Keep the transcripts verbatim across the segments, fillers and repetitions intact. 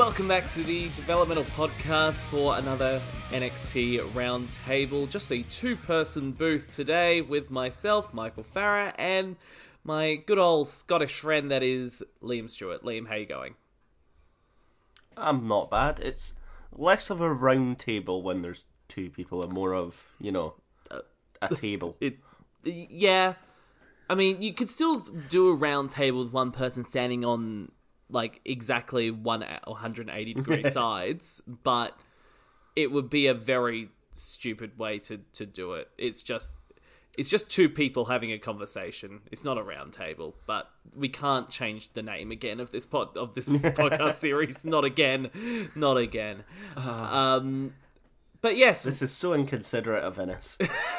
Welcome back to the Developmental Podcast for another N X T Roundtable. Just a two-person booth today with myself, Michael Farah, and my good old Scottish friend that is Liam Stewart. Liam, how you going? I'm not bad. It's less of a round table when there's two people and more of, you know, a table. It, yeah. I mean, you could still do a round table with one person standing on, like, exactly one hundred eighty degree sides, but it would be a very stupid way to, to do it. It's just it's just two people having a conversation. It's not a round table, but we can't change the name again of this pod of this podcast series. Not again. Not again. Um, but yes, This is so inconsiderate of Innes.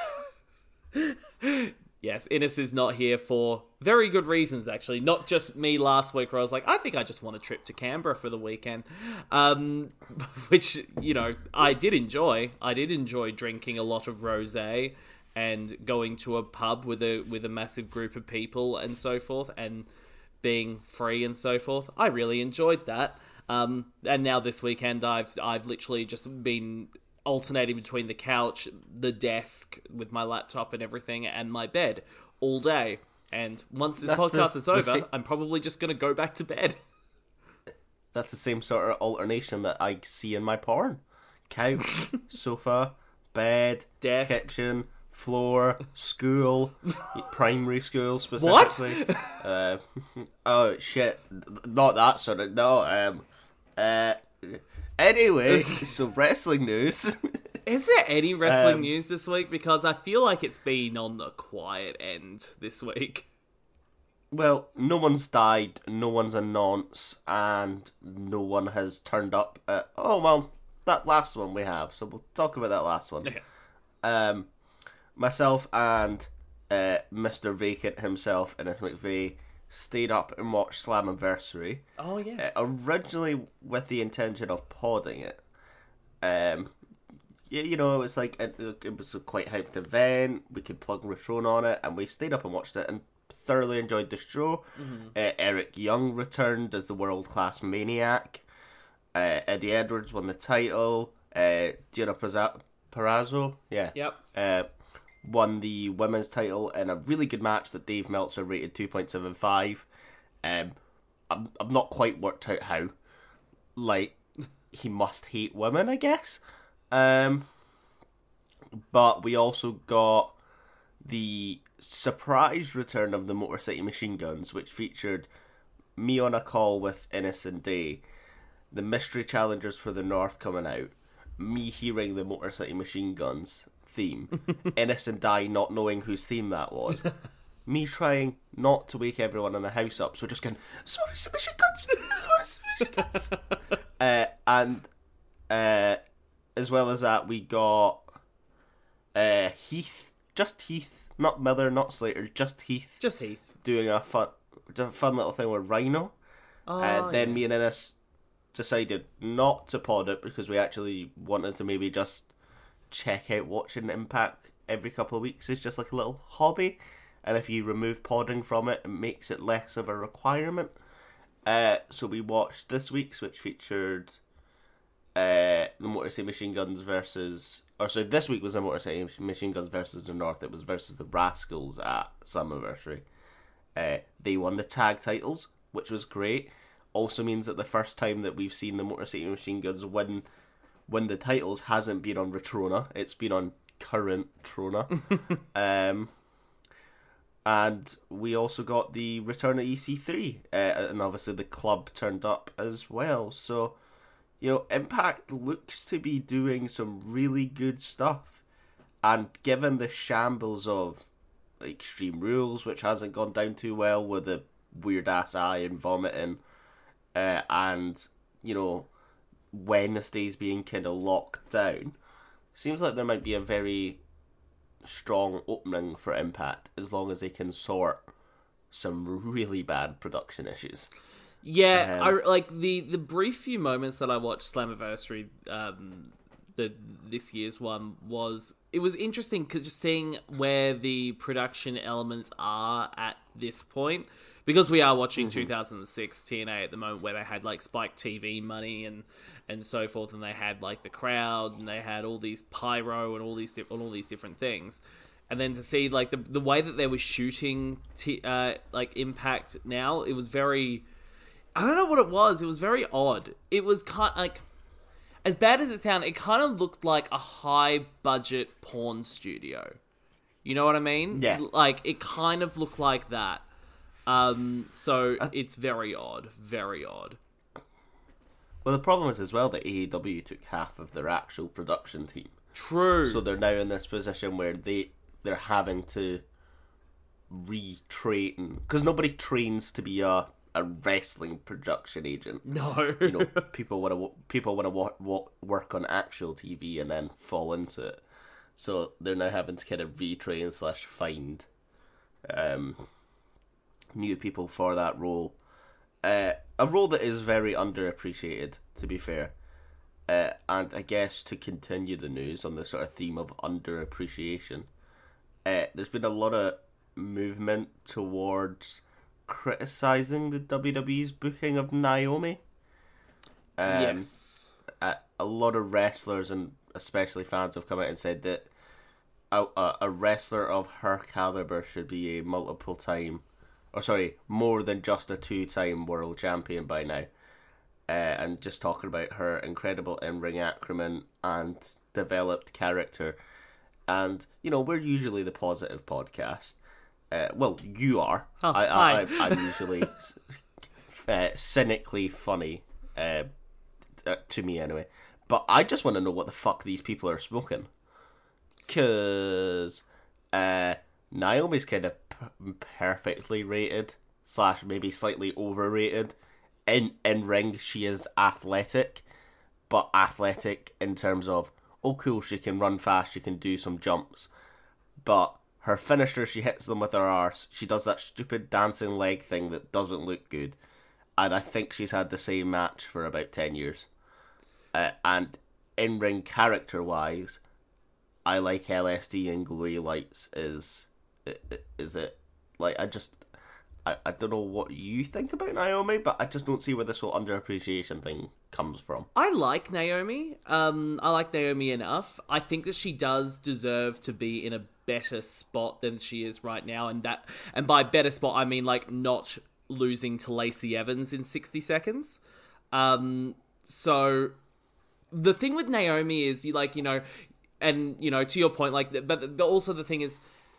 yes, Innes is not here for very good reasons, actually. Not just me last week where I was like, I think I just want a trip to Canberra for the weekend. Um, which, you know, I did enjoy. I did enjoy drinking a lot of rosé and going to a pub with a with a massive group of people and so forth, and being free and so forth. I really enjoyed that. Um, and now this weekend I've I've literally just been alternating between the couch, the desk with my laptop and everything, and my bed all day. And once this That's podcast the- is the over, sa- I'm probably just going to go back to bed. That's the same sort of alternation that I see in my porn. Couch, sofa, bed, Desk. kitchen, floor, school, primary school specifically. Uh, oh, shit. Not that sort of... No, um... Uh... Anyway, so wrestling news. Is there any wrestling Um, news this week? Because I feel like it's been on the quiet end this week. Well, no one's died, no one's a nonce, and no one has turned up at... Oh, well, that last one we have, so we'll talk about that last one. Yeah. Um, myself and uh, Mister Vacant himself, Innes McVeigh, stayed up and watched Slammiversary. Oh, yes. Uh, originally with the intention of podding it. Um, you, you know, it was like, it, it was a quite hyped event, we could plug Retron on it, and we stayed up and watched it and thoroughly enjoyed the show. Mm-hmm. Uh, Eric Young returned as the world-class maniac. Uh, Eddie Edwards won the title. Uh, Gianna Prazza- Parazzo, yeah, Yep. uh, won the women's title in a really good match that Dave Meltzer rated two point seven five. Um, I'm, I'm not quite worked out how. Like, he must hate women, I guess. Um, but we also got the surprise return of the Motor City Machine Guns, which featured me on a call with Innes and Day, the mystery challengers for the North coming out, me hearing the Motor City Machine Guns theme, Innes and Di not knowing whose theme that was, me trying not to wake everyone in the house up, so just going, sorry, submission guns, sorry, submission guns. uh, and uh, as well as that, we got uh, Heath, just Heath, not Miller, not Slater, just Heath, Just Heath. doing a fun, a fun little thing with Rhino. Oh, uh, then yeah. me and Innes decided not to pod it because we actually wanted to maybe just check out watching Impact every couple of weeks. It's just like a little hobby, and if you remove podding from it, it makes it less of a requirement. Uh, so we watched this week's, which featured uh, the Motor City Machine Guns versus... Or sorry, this week was the Motor City Machine Guns versus the North. It was versus the Rascals at Slammiversary. Uh, they won the tag titles, which was great. Also means that the first time that we've seen the Motor City Machine Guns win win the titles hasn't been on Retrona. It's been on current Trona. um, and we also got the return of E C three. Uh, and obviously the club turned up as well. So, you know, Impact looks to be doing some really good stuff. And given the shambles of Extreme Rules, which hasn't gone down too well with the weird-ass eye and vomiting, uh, and, you know, Wednesdays being kind of locked down, seems like there might be a very strong opening for Impact as long as they can sort some really bad production issues. Yeah, Um, I like the the brief few moments that I watched Slammiversary, um, the this year's one was it was interesting because just seeing where the production elements are at this point, because we are watching Mm-hmm. two thousand six T N A at the moment, where they had like Spike T V money and and so forth, and they had like the crowd, and they had all these pyro and all these di- all these different things. And then to see like the the way that they were shooting t- uh, like Impact now, it was very, I don't know what it was. It was very odd. It was kind like, as bad as it sounded, it kind of looked like a high budget porn studio. You know what I mean? Yeah. Like it kind of looked like that. Um, so I... it's very odd, very odd. Well, the problem is as well that A E W took half of their actual production team. True. So they're now in this position where they they're having to retrain, because nobody trains to be a, a wrestling production agent. No. You know, people want to people want to wa- wa- work on actual T V and then fall into it. So they're now having to kind of retrain slash find um, new people for that role. Uh, a role that is very underappreciated, to be fair. Uh, and I guess to continue the news on the sort of theme of underappreciation, uh, there's been a lot of movement towards criticizing the W W E's booking of Naomi. Um, yes. A, a lot of wrestlers and especially fans have come out and said that a, a, a wrestler of her caliber should be a multiple time, or sorry, more than just a two-time world champion by now. Uh, and just talking about her incredible in-ring acumen and developed character. And, you know, we're usually the positive podcast. Uh, well, you are. Oh, I, I, hi. I, I'm usually uh, cynically funny, uh, to me anyway. But I just want to know what the fuck these people are smoking. Because uh, Naomi's kind of p- perfectly rated, slash maybe slightly overrated. In in ring, she is athletic, but athletic in terms of, oh cool, she can run fast, she can do some jumps. But her finisher, she hits them with her arse. She does that stupid dancing leg thing that doesn't look good. And I think she's had the same match for about ten years. Uh, and in-ring character-wise, I like L S D and Glowy Lights is, is it. Like, I just... I, I don't know what you think about Naomi, but I just don't see where this whole underappreciation thing comes from. I like Naomi. Um, I like Naomi enough. I think that she does deserve to be in a better spot than she is right now, and that, and by better spot I mean like not losing to Lacey Evans in sixty seconds. Um, so the thing with Naomi is you like you know, and you know to your point, like, but, but also the thing is,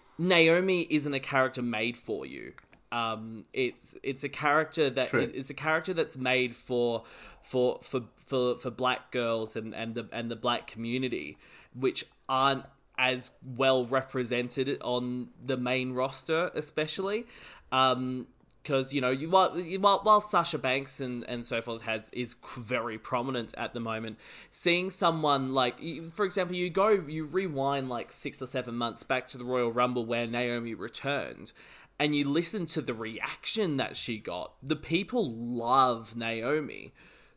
Naomi isn't a character made for you. Um, it's it's a character that True. it's a character that's made for for for for, for black girls and, and the and the black community, which aren't as well represented on the main roster, especially. Um, because you know, you while, while while Sasha Banks and, and so forth has is very prominent at the moment, seeing someone like, for example, you go you rewind like six or seven months back to the Royal Rumble where Naomi returned, and you listen to the reaction that she got. The people love Naomi.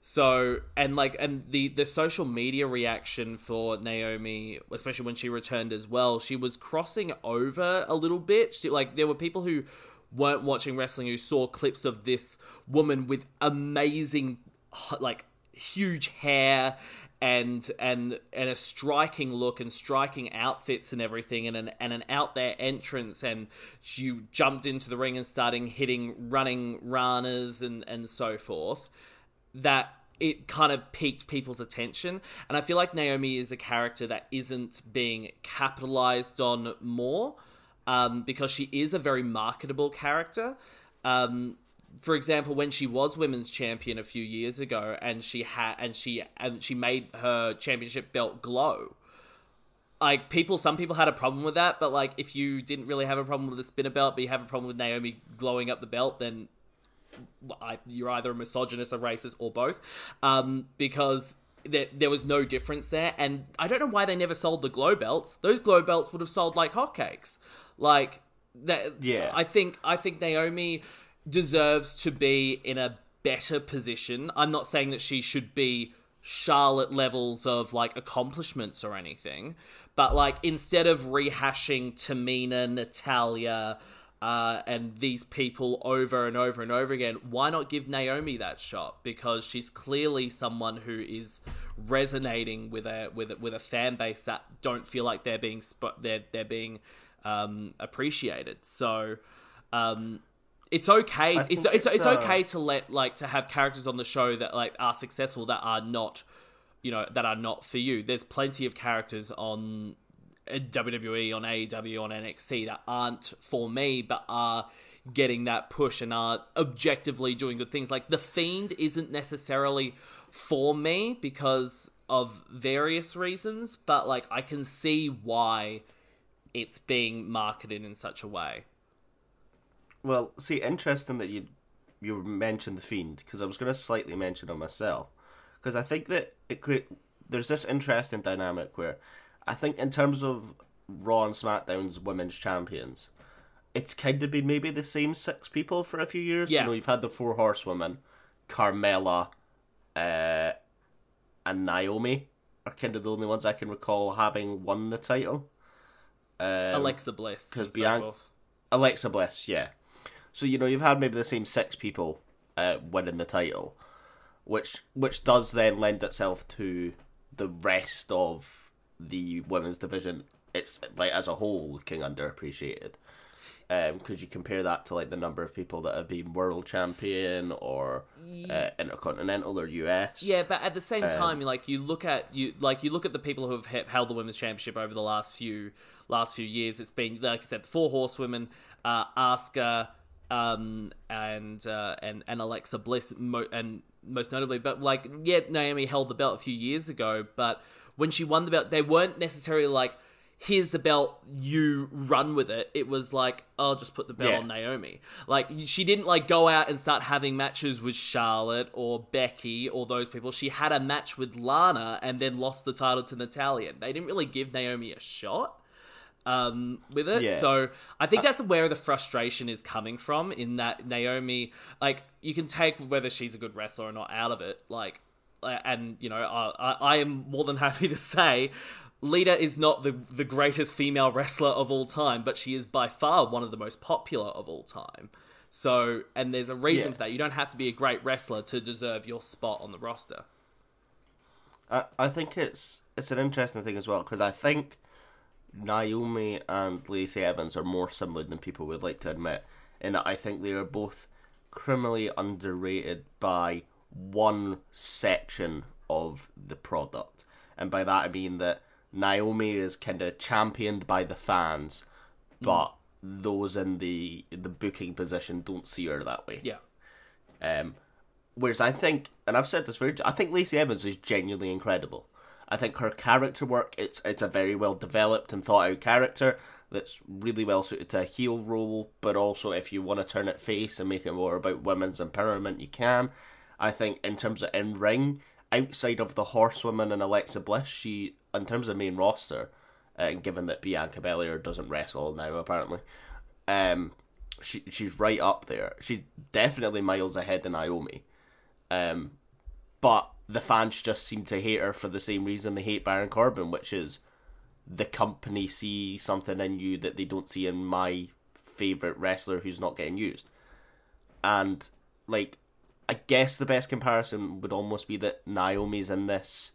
So, and like, and the, the social media reaction for Naomi, especially when she returned as well, she was crossing over a little bit. She, like, there were people who weren't watching wrestling who saw clips of this woman with amazing, like, huge hair and and and a striking look and striking outfits and everything, and an and an out there entrance, and she jumped into the ring and starting hitting running ranas and and so forth, that it kind of piqued people's attention. And I feel like Naomi is a character that isn't being capitalized on more, um, because she is a very marketable character. Um, For example, when she was women's champion a few years ago, and she had, and she, and she made her championship belt glow. Like people, some people had a problem with that, but like if you didn't really have a problem with the spinner belt, but you have a problem with Naomi glowing up the belt, then I, you're either a misogynist, a racist, or both. Um, because there, there was no difference there, and I don't know why they never sold the glow belts. Those glow belts would have sold like hotcakes. Like that. Yeah. I think I think Naomi deserves to be in a better position. I'm not saying that she should be Charlotte levels of like accomplishments or anything, but like instead of rehashing Tamina, Natalia, uh, and these people over and over and over again, why not give Naomi that shot? Because she's clearly someone who is resonating with a with a, with a fan base that don't feel like they're being sp- they're they're being um, appreciated. So. Um, It's okay. It's it's, it's it's okay to let like to have characters on the show that like are successful that are not, you know, that are not for you. There's plenty of characters on W W E, on A E W, on N X T that aren't for me, but are getting that push and are objectively doing good things. Like The Fiend isn't necessarily for me because of various reasons, but like I can see why it's being marketed in such a way. Well, see, interesting that you you mentioned The Fiend, because I was going to slightly mention it myself. Because I think that it create there's this interesting dynamic where I think in terms of Raw and SmackDown's women's champions, it's kind of been maybe the same six people for a few years. Yeah. You know, you've had the Four Horsewomen, Carmella, uh, and Naomi are kind of the only ones I can recall having won the title. Um, Alexa Bliss and so Bian- forth. Alexa Bliss, yeah. So, you know, you've had maybe the same six people uh, winning the title, which which does then lend itself to the rest of the women's division. It's, like, as a whole, looking underappreciated. Because um, you compare that to, like, the number of people that have been world champion or uh, intercontinental or U S. Yeah, but at the same um, time, like you look at you like you look at the people who have he- held the women's championship over the last few last few years. It's been, like I said, the four horsewomen, uh, Asuka, um, and uh, and and Alexa Bliss, mo- and most notably. But like, yeah, Naomi held the belt a few years ago, but when she won the belt, they weren't necessarily like, here's the belt, you run with it. It was like, I'll just put the belt Yeah. on Naomi. Like, she didn't like go out and start having matches with Charlotte or Becky or those people. She had a match with Lana and then lost the title to Natalya. They didn't really give Naomi a shot um, with it. Yeah. So I think that's where the frustration is coming from, in that Naomi, like, you can take whether she's a good wrestler or not out of it. Like, and, you know, I, I, I am more than happy to say Lita is not the the greatest female wrestler of all time, but she is by far one of the most popular of all time. So, and there's a reason Yeah. for that. You don't have to be a great wrestler to deserve your spot on the roster. I, I think it's it's an interesting thing as well, because I think Naomi and Lacey Evans are more similar than people would like to admit, in that I think they are both criminally underrated by one section of the product. And by that I mean that Naomi is kind of championed by the fans, but mm. those in the the booking position don't see her that way. Yeah. Um, whereas I think, and I've said this very, I think Lacey Evans is genuinely incredible. I think her character work, it's it's a very well developed and thought out character that's really well suited to a heel role, but also if you want to turn it face and make it more about women's empowerment, you can. I think in terms of in ring, outside of the Horsewoman and Alexa Bliss, she, in terms of main roster, uh, and given that Bianca Belair doesn't wrestle now apparently, um, she she's right up there. She's definitely miles ahead of Naomi, um, but the fans just seem to hate her for the same reason they hate Baron Corbin, which is the company see something in you that they don't see in my favourite wrestler who's not getting used. And, like, I guess the best comparison would almost be that Naomi's in this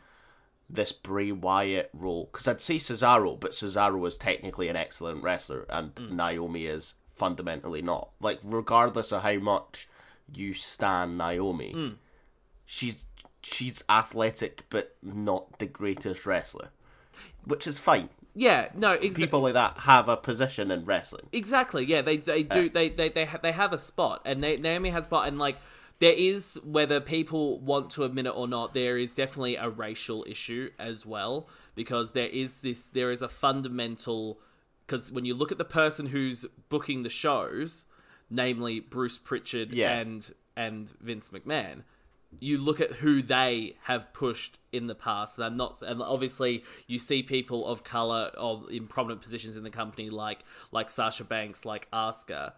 this Bray Wyatt role. Because I'd say Cesaro, but Cesaro is technically an excellent wrestler, and mm. Naomi is fundamentally not. Like, regardless of how much you stan Naomi, mm. she's she's athletic, but not the greatest wrestler. Which is fine. Yeah, no, exactly. People like that have a position in wrestling. Exactly, yeah, they they do, uh, they, they, they, ha- they have a spot, and they, Naomi has a spot, and, like, there is, whether people want to admit it or not, there is definitely a racial issue as well, because there is this, there is a fundamental, because when you look at the person who's booking the shows, namely Bruce Pritchard yeah. and and Vince McMahon, you look at who they have pushed in the past. And I'm not, and obviously you see people of color of in prominent positions in the company, like like Sasha Banks, like Asuka,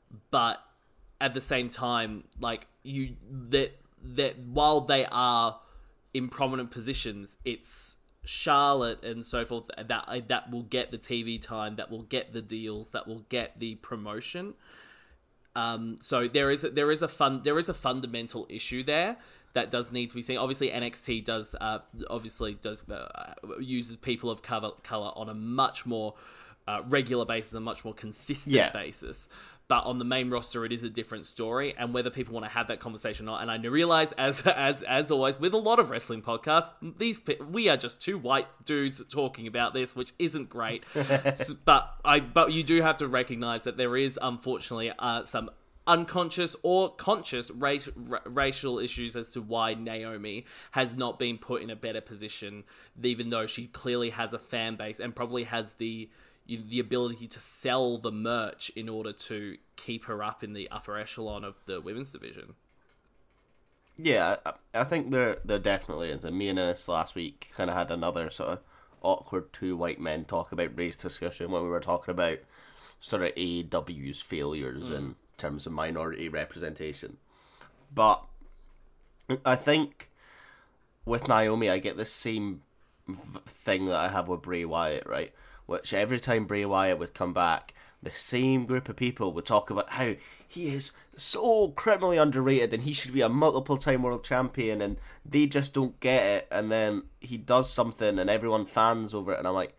but at the same time, like you that that while they are in prominent positions, it's Charlotte and so forth, that that will get the T V time, that will get the deals, that will get the promotion. Um, so there is a, there is a fun there is a fundamental issue there that does need to be seen. Obviously, N X T does uh, obviously does uh, uses people of color color on a much more uh, regular basis, a much more consistent yeah. basis. But on the main roster, it is a different story, and whether people want to have that conversation or not. And I realize, as as as always, with a lot of wrestling podcasts, these we are just two white dudes talking about this, which isn't great. but I but you do have to recognize that there is, unfortunately, uh, some unconscious or conscious race, ra- racial issues as to why Naomi has not been put in a better position, even though she clearly has a fan base and probably has the the ability to sell the merch in order to keep her up in the upper echelon of the women's division. Yeah, I, I think there there definitely is. And me and Innes last week kind of had another sort of awkward two white men talk about race discussion when we were talking about sort of A E W's failures mm. in terms of minority representation. But I think with Naomi, I get the same v- thing that I have with Bray Wyatt, right? Which every time Bray Wyatt would come back, the same group of people would talk about how he is so criminally underrated and he should be a multiple-time world champion, and they just don't get it. And then he does something and everyone fans over it, and I'm like,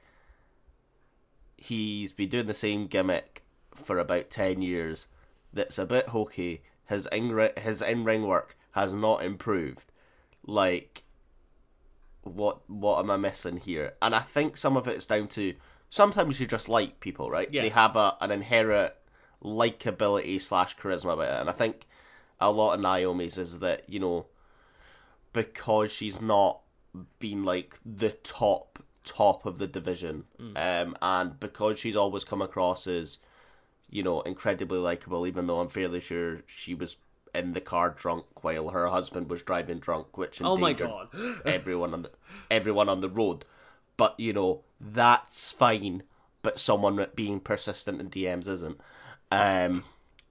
he's been doing the same gimmick for about ten years that's a bit hokey. His in his in-ring work has not improved. Like, what what am I missing here? And I think some of it is down to sometimes you just like people, right? Yeah. They have a an inherent likability slash charisma about it. And I think a lot of Naomi's is that, you know, because she's not been like the top top of the division, mm. um, and because she's always come across as, you know, incredibly likable, even though I'm fairly sure she was in the car drunk while her husband was driving drunk, which endangered oh my God. everyone on the everyone on the road. But, you know, that's fine, but someone being persistent in D Ms isn't. Um,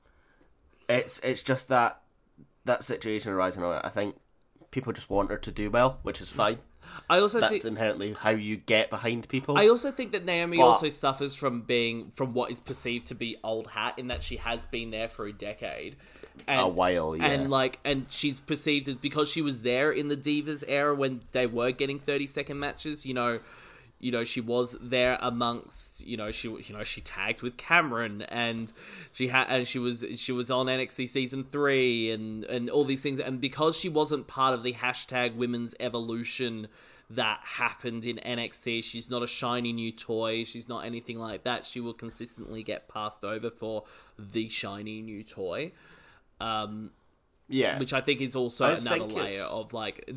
it's it's just that that situation arising on it. I think people just want her to do well, which is fine. I also That's think inherently how you get behind people. I also think that Naomi but, also suffers from being from what is perceived to be old hat, in that she has been there for a decade. And, a while, yeah. And like and she's perceived as, because she was there in the Divas era when they were getting thirty second matches, you know, you know, she was there amongst, you know, she you know, she tagged with Cameron, and she had and she was she was on N X T season three and and all these things, and because she wasn't part of the hashtag women's evolution that happened in N X T, she's not a shiny new toy, she's not anything like that. She will consistently get passed over for the shiny new toy. Um, yeah, which I think is also I another layer it's... of like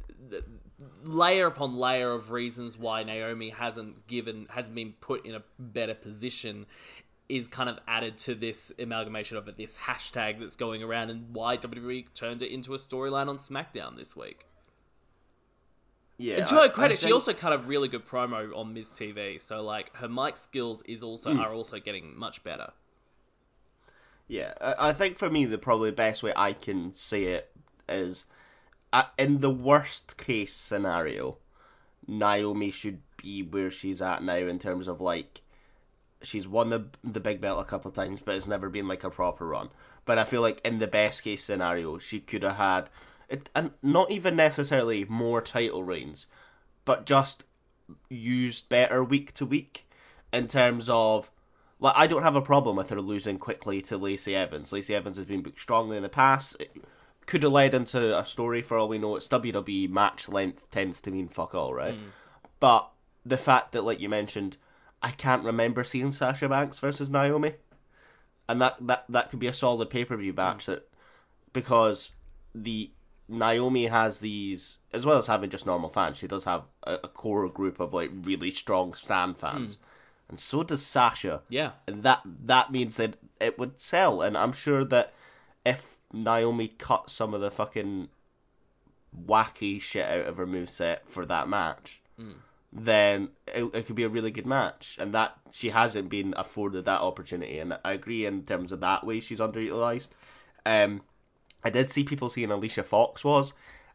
layer upon layer of reasons why Naomi hasn't given has been put in a better position is kind of added to this amalgamation of it, this hashtag that's going around, and why W W E turned it into a storyline on SmackDown this week. Yeah, and to her I, credit, I think... she also cut a really good promo on Miz T V. So like her mic skills is also mm. are also getting much better. Yeah, I think for me, the probably best way I can say it is, uh, in the worst case scenario, Naomi should be where she's at now in terms of, like, she's won the the big belt a couple of times, but it's never been, like, a proper run. But I feel like in the best case scenario, she could have had, it, and not even necessarily more title reigns, but just used better week to week in terms of, like, I don't have a problem with her losing quickly to Lacey Evans. Lacey Evans has been booked strongly in the past. It could have led into a story for all we know. It's W W E, match length tends to mean fuck all, right? Mm. But the fact that, like you mentioned, I can't remember seeing Sasha Banks versus Naomi. And that, that, that could be a solid pay-per-view match. Mm. That, because the Naomi has these, as well as having just normal fans, she does have a, a core group of, like, really strong stan fans. Mm. And so does Sasha. Yeah. And that that means that it would sell. And I'm sure that if Naomi cut some of the fucking wacky shit out of her moveset for that match, mm. then it, it could be a really good match. And that she hasn't been afforded that opportunity. And I agree in terms of that way she's underutilized. Um, I did see people saying Alicia Fox was.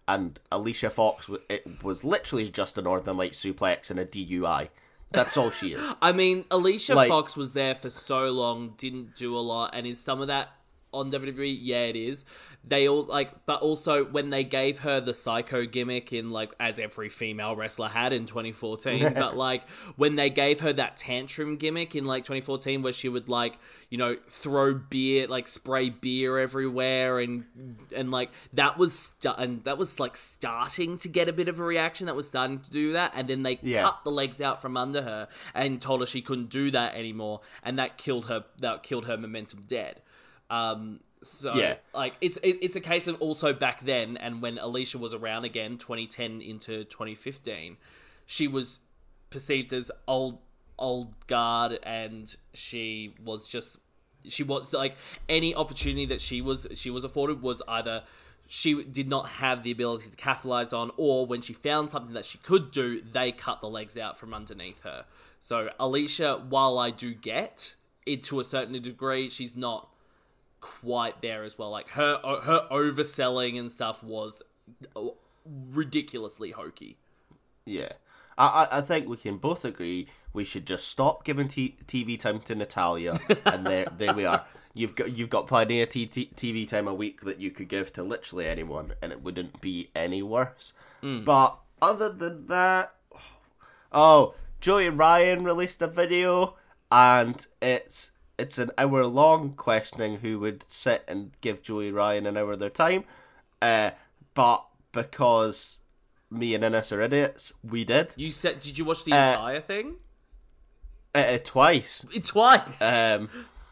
and Alicia Fox, it was literally just a Northern Light suplex and a D U I. That's all she is. I mean, Alicia Like- Fox was there for so long, didn't do a lot, and is some of that on W W E? Yeah, it is. They all like, but also when they gave her the psycho gimmick in like, as every female wrestler had in twenty fourteen, but like when they gave her that tantrum gimmick in like twenty fourteen, where she would like, you know, throw beer, like spray beer everywhere, and and like that was stu- and that was like starting to get a bit of a reaction. That was starting to do that, and then they Yeah. cut the legs out from under her and told her she couldn't do that anymore, and that killed her. That killed her momentum dead. Um, so Yeah. like it's it, it's a case of also back then, and when Alicia was around again, twenty ten into twenty fifteen, she was perceived as old old guard, and she was just she was like any opportunity that she was she was afforded was either she did not have the ability to capitalize on, or when she found something that she could do, they cut the legs out from underneath her. So Alicia, while I do get it to a certain degree, she's not quite there as well. Like her her overselling and stuff was ridiculously hokey. Yeah. I, I I think we can both agree we should just stop giving t- TV time to Natalia, and there there we are. You've got you've got plenty of t- t- TV time a week that you could give to literally anyone, and it wouldn't be any worse. Mm. But other than that, oh, Joey Ryan released a video, and it's it's an hour long, questioning who would sit and give Joey Ryan an hour of their time. Uh, but because me and Innes are idiots, we did. You said, did you watch the Uh, entire thing? Uh, uh, twice. Twice. Um,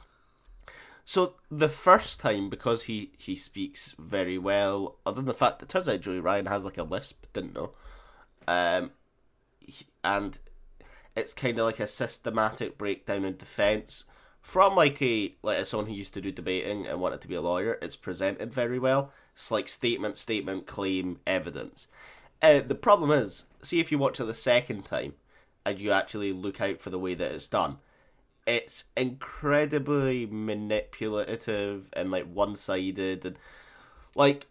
so the first time, because he, he speaks very well, other than the fact that it turns out Joey Ryan has like a lisp, didn't know. Um, he- and it's kind of like a systematic breakdown in defense from like a like as someone who used to do debating and wanted to be a lawyer. It's presented very well. It's like statement, statement, claim, evidence. Uh, the problem is, see if you watch it the second time and you actually look out for the way that it's done, it's incredibly manipulative and like one-sided, and like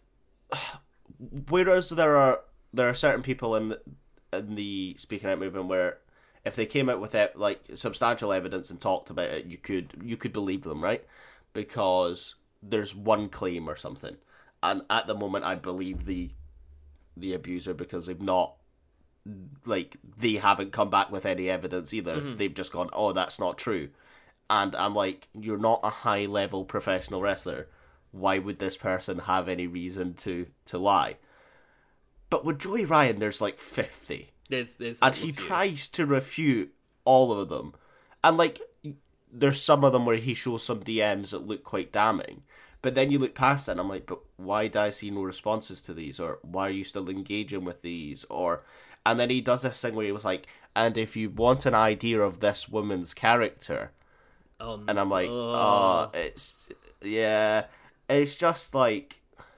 whereas there are there are certain people in the, in the speaking out movement where if they came out with it, like substantial evidence and talked about it, you could you could believe them, right? Because there's one claim or something, and at the moment I believe the the abuser because they've not like they haven't come back with any evidence either. Mm-hmm. They've just gone, oh, that's not true. And I'm like, you're not a high level professional wrestler. Why would this person have any reason to to lie? But with Joey Ryan, there's like fifty. There's, there's and he tries to refute all of them. And like, there's some of them where he shows some D Ms that look quite damning. But then you look past it and I'm like, but why do I see no responses to these? Or why are you still engaging with these? Or, and then he does this thing where he was like, and if you want an idea of this woman's character, oh, no. and I'm like, oh, it's, yeah, it's just like,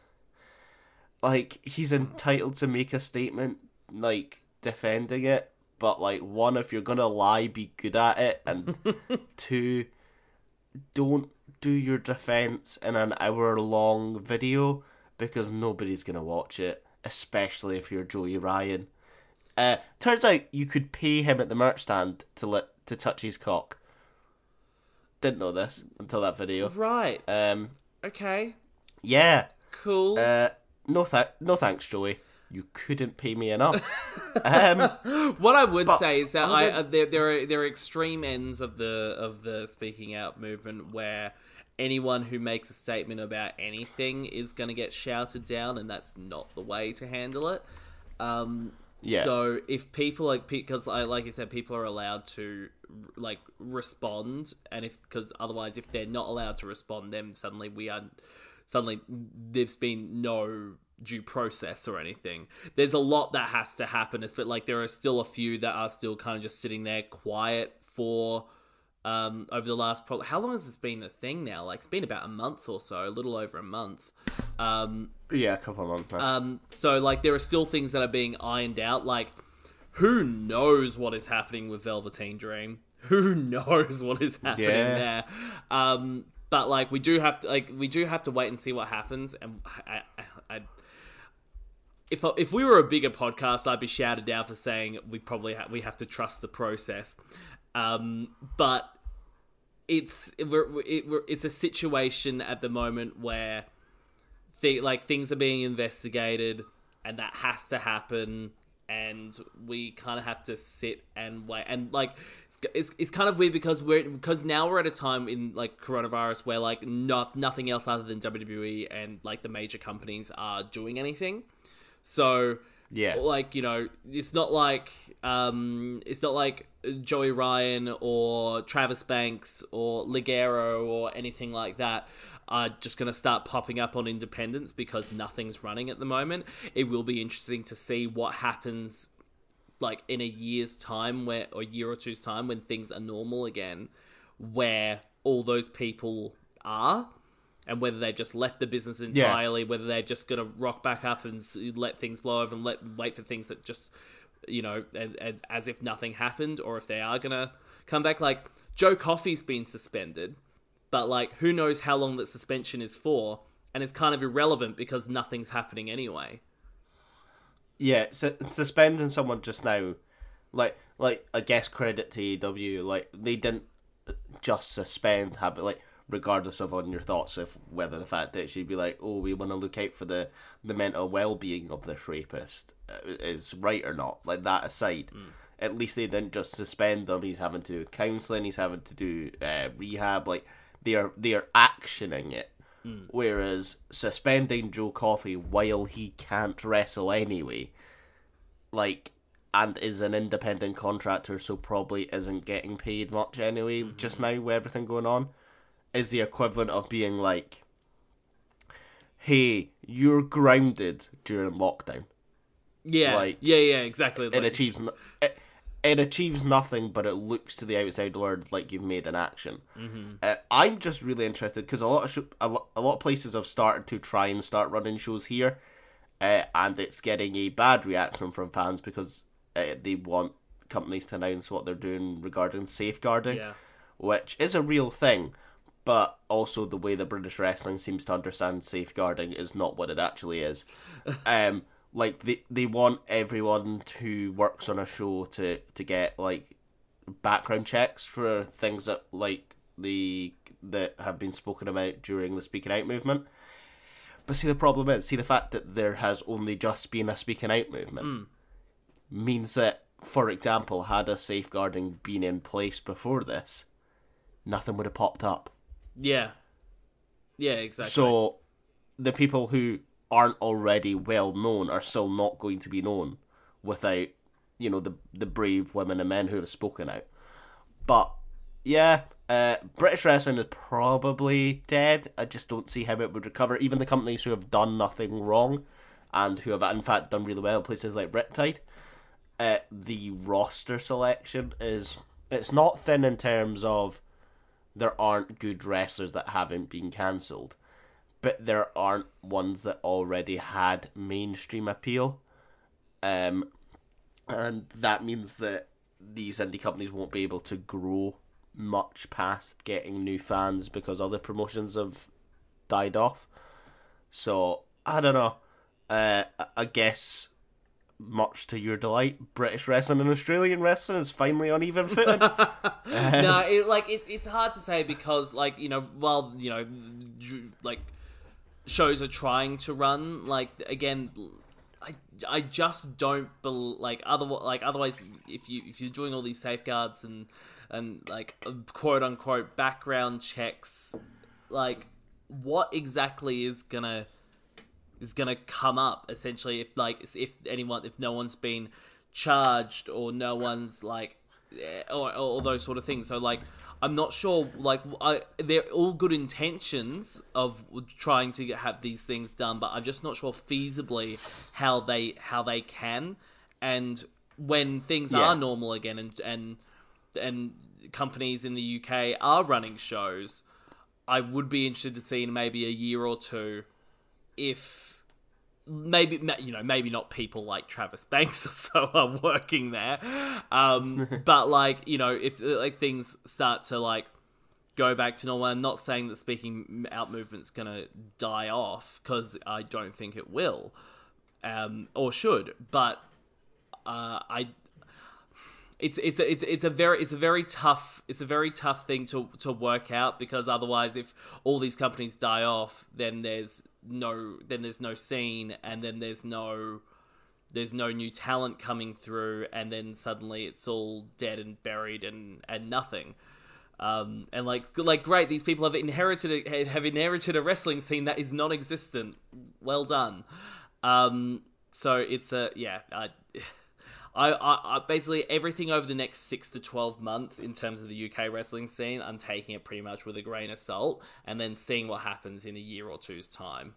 like, he's entitled to make a statement, like, defending it, but like, one, if you're gonna lie, be good at it, and two, don't do your defense in an hour long video because nobody's gonna watch it, especially if you're Joey Ryan. Uh, turns out you could pay him at the merch stand to let to touch his cock. Didn't know this until that video. Right. Um. Okay. Yeah. Cool. Uh. No th- No thanks, Joey. You couldn't pay me enough. um. What I would but say is that other- I uh, there there are there are extreme ends of the of the speaking out movement where anyone who makes a statement about anything is going to get shouted down, and that's not the way to handle it. Um. Yeah. So if people like, because I like you said, people are allowed to like respond, and if because otherwise, if they're not allowed to respond, then suddenly we are suddenly there's been no due process or anything. There's a lot that has to happen, but like there are still a few that are still kind of just sitting there quiet for um over the last probably how long has this been a thing now? Like it's been about a month or so, a little over a month. Um. Yeah, a couple of months now. Um, so, like, there are still things that are being ironed out. Like, who knows what is happening with Velveteen Dream? Who knows what is happening Yeah. there? Um, but like, we do have to like we do have to wait and see what happens. And I, I, I, if if we were a bigger podcast, I'd be shouted down for saying we probably ha- we have to trust the process. Um, but it's we're, it, we're, it's a situation at the moment where th- like things are being investigated, and that has to happen. And we kind of have to sit and wait, and like it's it's kind of weird because we're because now we're at a time in like coronavirus where like not nothing else other than W W E and like the major companies are doing anything. So Yeah. like, you know, it's not like um it's not like Joey Ryan or Travis Banks or Ligero or anything like that are just going to start popping up on independents because nothing's running at the moment. It will be interesting to see what happens like in a year's time where or a year or two's time when things are normal again, where all those people are, and whether they just left the business entirely, yeah. whether they're just going to rock back up and let things blow over and let wait for things that just, you know, as, as if nothing happened, or if they are going to come back. Like, Joe Coffey's been suspended, but, like, who knows how long that suspension is for, and it's kind of irrelevant because nothing's happening anyway. Yeah, su- suspending someone just now, like, like I guess credit to A E W, like, they didn't just suspend Habit, like, regardless of on your thoughts of whether the fact that she'd be like, oh, we want to look out for the, the mental well-being of this rapist is right or not, like, that aside, mm. at least they didn't just suspend him. He's having to do counselling, he's having to do uh, rehab, like, they are, they are actioning it. Mm. Whereas suspending Joe Coffey while he can't wrestle anyway, like, and is an independent contractor, so probably isn't getting paid much anyway, mm-hmm. just now with everything going on, is the equivalent of being like, hey, you're grounded during lockdown. Yeah, like, yeah, yeah, exactly. It like... achieves it, it achieves nothing, but it looks to the outside world like you've made an action. Mm-hmm. Uh, I'm just really interested because a lot of sh- a, lo- a lot of places have started to try and start running shows here, uh, and it's getting a bad reaction from fans because uh, they want companies to announce what they're doing regarding safeguarding, yeah. which is a real thing. But also the way that British wrestling seems to understand safeguarding is not what it actually is. um, like they they want everyone who works on a show to, to get like background checks for things that like the that have been spoken about during the Speaking Out movement. But see, the problem is, see the fact that there has only just been a Speaking Out movement mm. means that, for example, had a safeguarding been in place before this, nothing would have popped up. Yeah. Yeah, exactly. So, the people who aren't already well known are still not going to be known without, you know, the the brave women and men who have spoken out. But, yeah, uh, British wrestling is probably dead. I just don't see how it would recover. Even the companies who have done nothing wrong and who have, in fact, done really well, places like Riptide, uh, the roster selection is... It's not thin in terms of there aren't good wrestlers that haven't been cancelled, but there aren't ones that already had mainstream appeal. Um, and that means that these indie companies won't be able to grow much past getting new fans because other promotions have died off. So, I don't know. Uh, I guess, much to your delight, British wrestling and Australian wrestling is finally on even footing. No, it, like it's it's hard to say because, like, you know, while, you know, like shows are trying to run, like, again, I, I just don't bel like other like otherwise if you if you're doing all these safeguards and and like quote unquote background checks, like what exactly is gonna is gonna come up essentially if like if anyone if no one's been charged or no one's like or, or all those sort of things. So like I'm not sure, like I, they're all good intentions of trying to have these things done, but I'm just not sure feasibly how they how they can. And when things yeah. are normal again, and and and companies in the U K are running shows, I would be interested to see in maybe a year or two if maybe, you know, maybe not people like Travis Banks or so are working there, um, but like, you know, if like things start to like go back to normal. I'm not saying that Speaking Out movement's gonna die off because I don't think it will, um, or should. But uh, I, it's it's a, it's it's a very it's a very tough it's a very tough thing to to work out, because otherwise, if all these companies die off, then there's no then there's no scene, and then there's no there's no new talent coming through, and then suddenly it's all dead and buried and and nothing. Um, and like, like, great, these people have inherited a, have inherited a wrestling scene that is non-existent. Well done. Um, so it's a yeah. I, I, I, basically everything over the next six to twelve months in terms of the U K wrestling scene, I'm taking it pretty much with a grain of salt, and then seeing what happens in a year or two's time.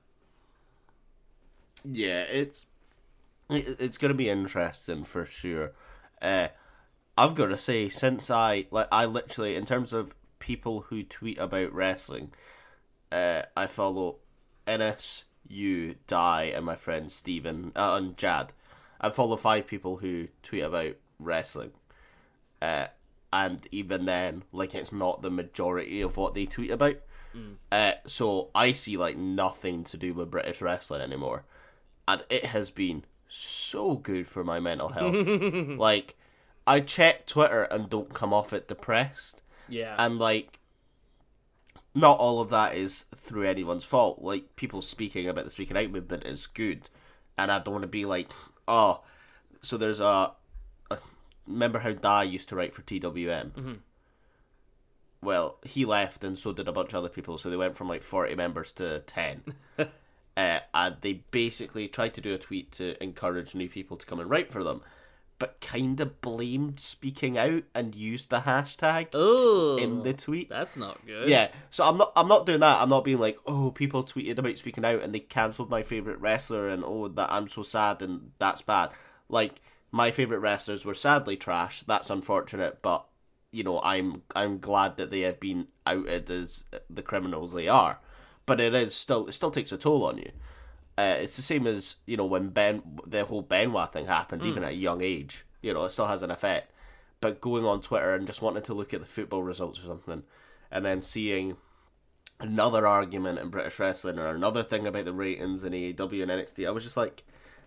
Yeah, it's it, it's going to be interesting for sure. Uh, I've got to say, since I like, I literally, in terms of people who tweet about wrestling, uh, I follow Ennis, you, Di, and my friend Steven, uh, and Jad. I follow five people who tweet about wrestling. Uh, and even then, like, it's not the majority of what they tweet about. Mm. Uh, so I see, like, nothing to do with British wrestling anymore. And it has been so good for my mental health. Like, I check Twitter and don't come off it depressed. Yeah. And, like, not all of that is through anyone's fault. Like, people speaking about the Speaking Out movement is good. And I don't want to be like, oh, so there's a, a remember how Di used to write for T W M? Mm-hmm. Well, he left, and so did a bunch of other people, so they went from like forty members to ten. uh, and they basically tried to do a tweet to encourage new people to come and write for them, but kind of blamed Speaking Out and used the hashtag Ooh, in the tweet. That's not good. Yeah, so I'm not I'm not doing that. I'm not being like, oh, people tweeted about Speaking Out and they cancelled my favourite wrestler, and oh, that I'm so sad and that's bad. Like, my favourite wrestlers were sadly trash. That's unfortunate, but, you know, I'm I'm glad that they have been outed as the criminals they are. But it is still it still takes a toll on you. Uh, it's the same as, you know, when Ben the whole Benoit thing happened, mm. even at a young age. You know, it still has an effect. But going on Twitter and just wanting to look at the football results or something, and then seeing another argument in British wrestling or another thing about the ratings in A E W and N X T, I was just like,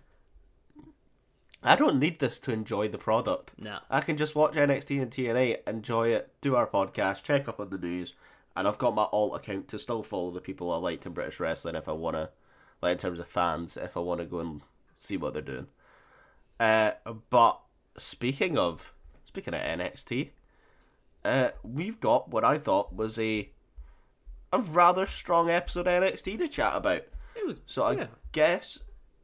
I don't need this to enjoy the product. No. I can just watch N X T and T N A, enjoy it, do our podcast, check up on the news, and I've got my alt account to still follow the people I liked in British wrestling if I want to, like in terms of fans, if I want to go and see what they're doing. Uh, but speaking of, speaking of N X T, uh, we've got what I thought was a a rather strong episode of N X T to chat about. It was, so I yeah. guess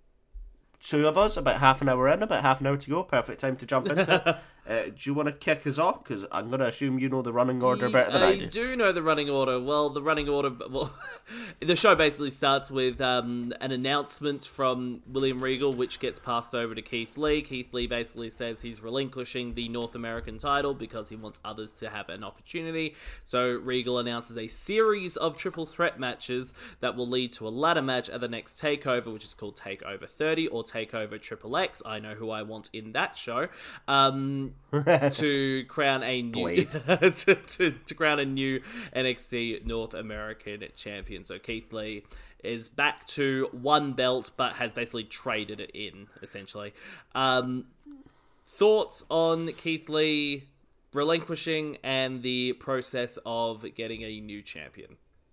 two of us, about half an hour in, about half an hour to go. Perfect time to jump into it. Uh, do you want to kick us off? Because I'm going to assume you know the running order better than I, I do. I do know the running order. Well, the running order... Well, the show basically starts with um, an announcement from William Regal, which gets passed over to Keith Lee. Keith Lee basically says he's relinquishing the North American title because he wants others to have an opportunity. So Regal announces a series of triple threat matches that will lead to a ladder match at the next TakeOver, which is called TakeOver thirty or TakeOver Triple X. I know who I want in that show. Um... to crown a new to, to, to crown a new N X T North American champion. So Keith Lee is back to one belt, but has basically traded it in, essentially. Um, thoughts on Keith Lee relinquishing and the process of getting a new champion?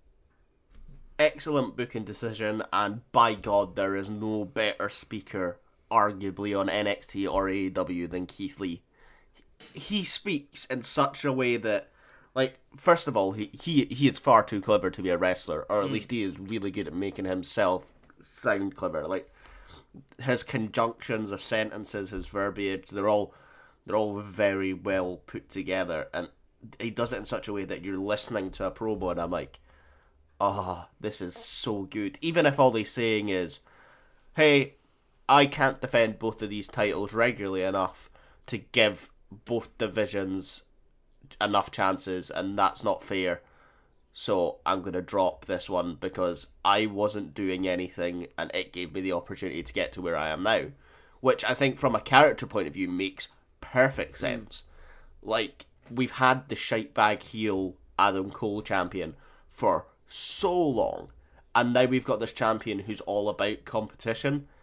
Excellent booking decision, and by God, there is no better speaker, arguably, on N X T or A E W than Keith Lee. He speaks in such a way that, like, first of all, he, he, he is far too clever to be a wrestler, or at mm. least he is really good at making himself sound clever. Like, his conjunctions of sentences, his verbiage, they're all they're all very well put together, and he does it in such a way that you're listening to a promo and I'm like, oh, this is so good. Even if all he's saying is, hey, I can't defend both of these titles regularly enough to give both divisions enough chances, and that's not fair, so I'm going to drop this one because I wasn't doing anything and it gave me the opportunity to get to where I am now, which I think from a character point of view makes perfect sense. Mm. Like, we've had the shitebag heel Adam Cole champion for so long, and now we've got this champion who's all about competition,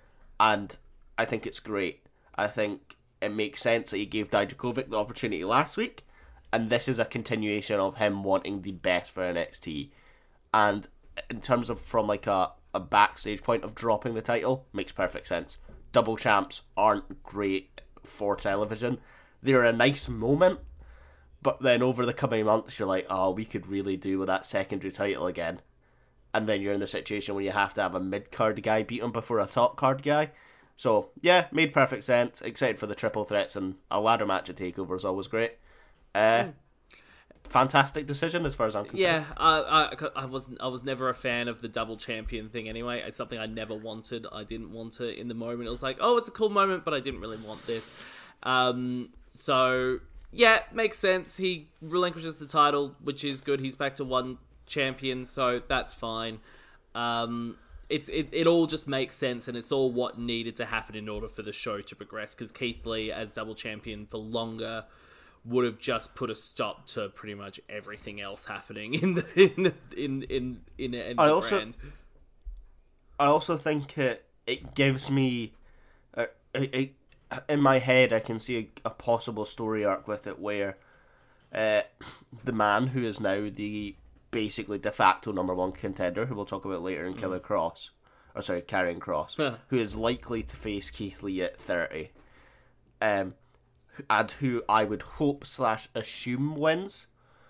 and I think it's great. I think it makes sense that he gave Dijakovic the opportunity last week, and this is a continuation of him wanting the best for N X T. And in terms of from like a, a backstage point of dropping the title, makes perfect sense. Double champs aren't great for television. They're a nice moment, but then over the coming months you're like, oh, we could really do with that secondary title again. And then you're in the situation where you have to have a mid-card guy beat him before a top-card guy. So, yeah, made perfect sense. Excited for the triple threats, and a ladder match at TakeOver is always great. Uh, mm. Fantastic decision as far as I'm concerned. Yeah, I, I, I, was, I was never a fan of the double champion thing anyway. It's something I never wanted. I didn't want it in the moment. It was like, oh, it's a cool moment, but I didn't really want this. Um, so, yeah, makes sense. He relinquishes the title, which is good. He's back to one champion, so that's fine. Um, it's it, it all just makes sense, and it's all what needed to happen in order for the show to progress, because Keith Lee as double champion for longer would have just put a stop to pretty much everything else happening in the in in in in, in the I also, brand. I also think it it gives me a, a, a, in my head I can see a, a possible story arc with it where uh, the man who is now the basically de facto number one contender, who we'll talk about later in Killer mm. Cross, or sorry, Karrion Kross, yeah. who is likely to face Keith Lee at thirty, um, and who I would hope slash assume wins.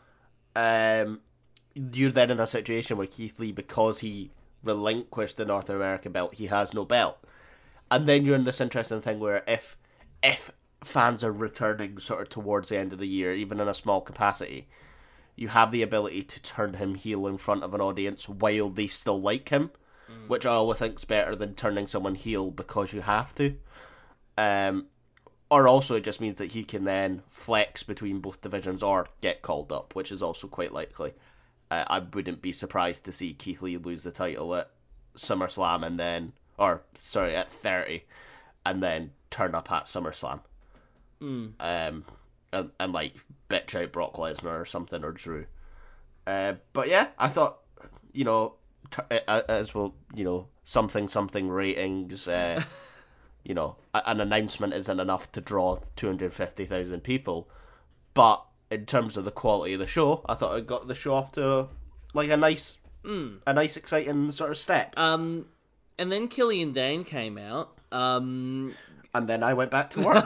Um, you're then in a situation where Keith Lee, because he relinquished the North American belt, he has no belt, and then you're in this interesting thing where if if fans are returning sort of towards the end of the year, even in a small capacity, you have the ability to turn him heel in front of an audience while they still like him, mm. which I always think's better than turning someone heel because you have to. Um, or also it just means that he can then flex between both divisions or get called up, which is also quite likely. Uh, I wouldn't be surprised to see Keith Lee lose the title at SummerSlam and then, or sorry, at thirty, and then turn up at SummerSlam. Mm. Um, and, and like bitch out Brock Lesnar or something, or Drew. Uh, but yeah, I thought, you know, t- as well, you know, something something ratings, uh, you know, an announcement isn't enough to draw two hundred fifty thousand people, but in terms of the quality of the show, I thought it got the show off to like a nice, mm. a nice exciting sort of step. Um, and then Killian Dane came out. Um. And then I went back to work.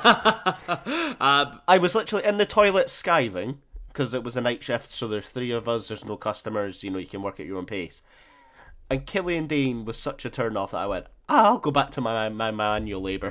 uh, I was literally in the toilet skiving, because it was a night shift, so there's three of us, there's no customers, you know, you can work at your own pace. And Killian Dane was such a turn off that I went, ah, I'll go back to my my manual labour.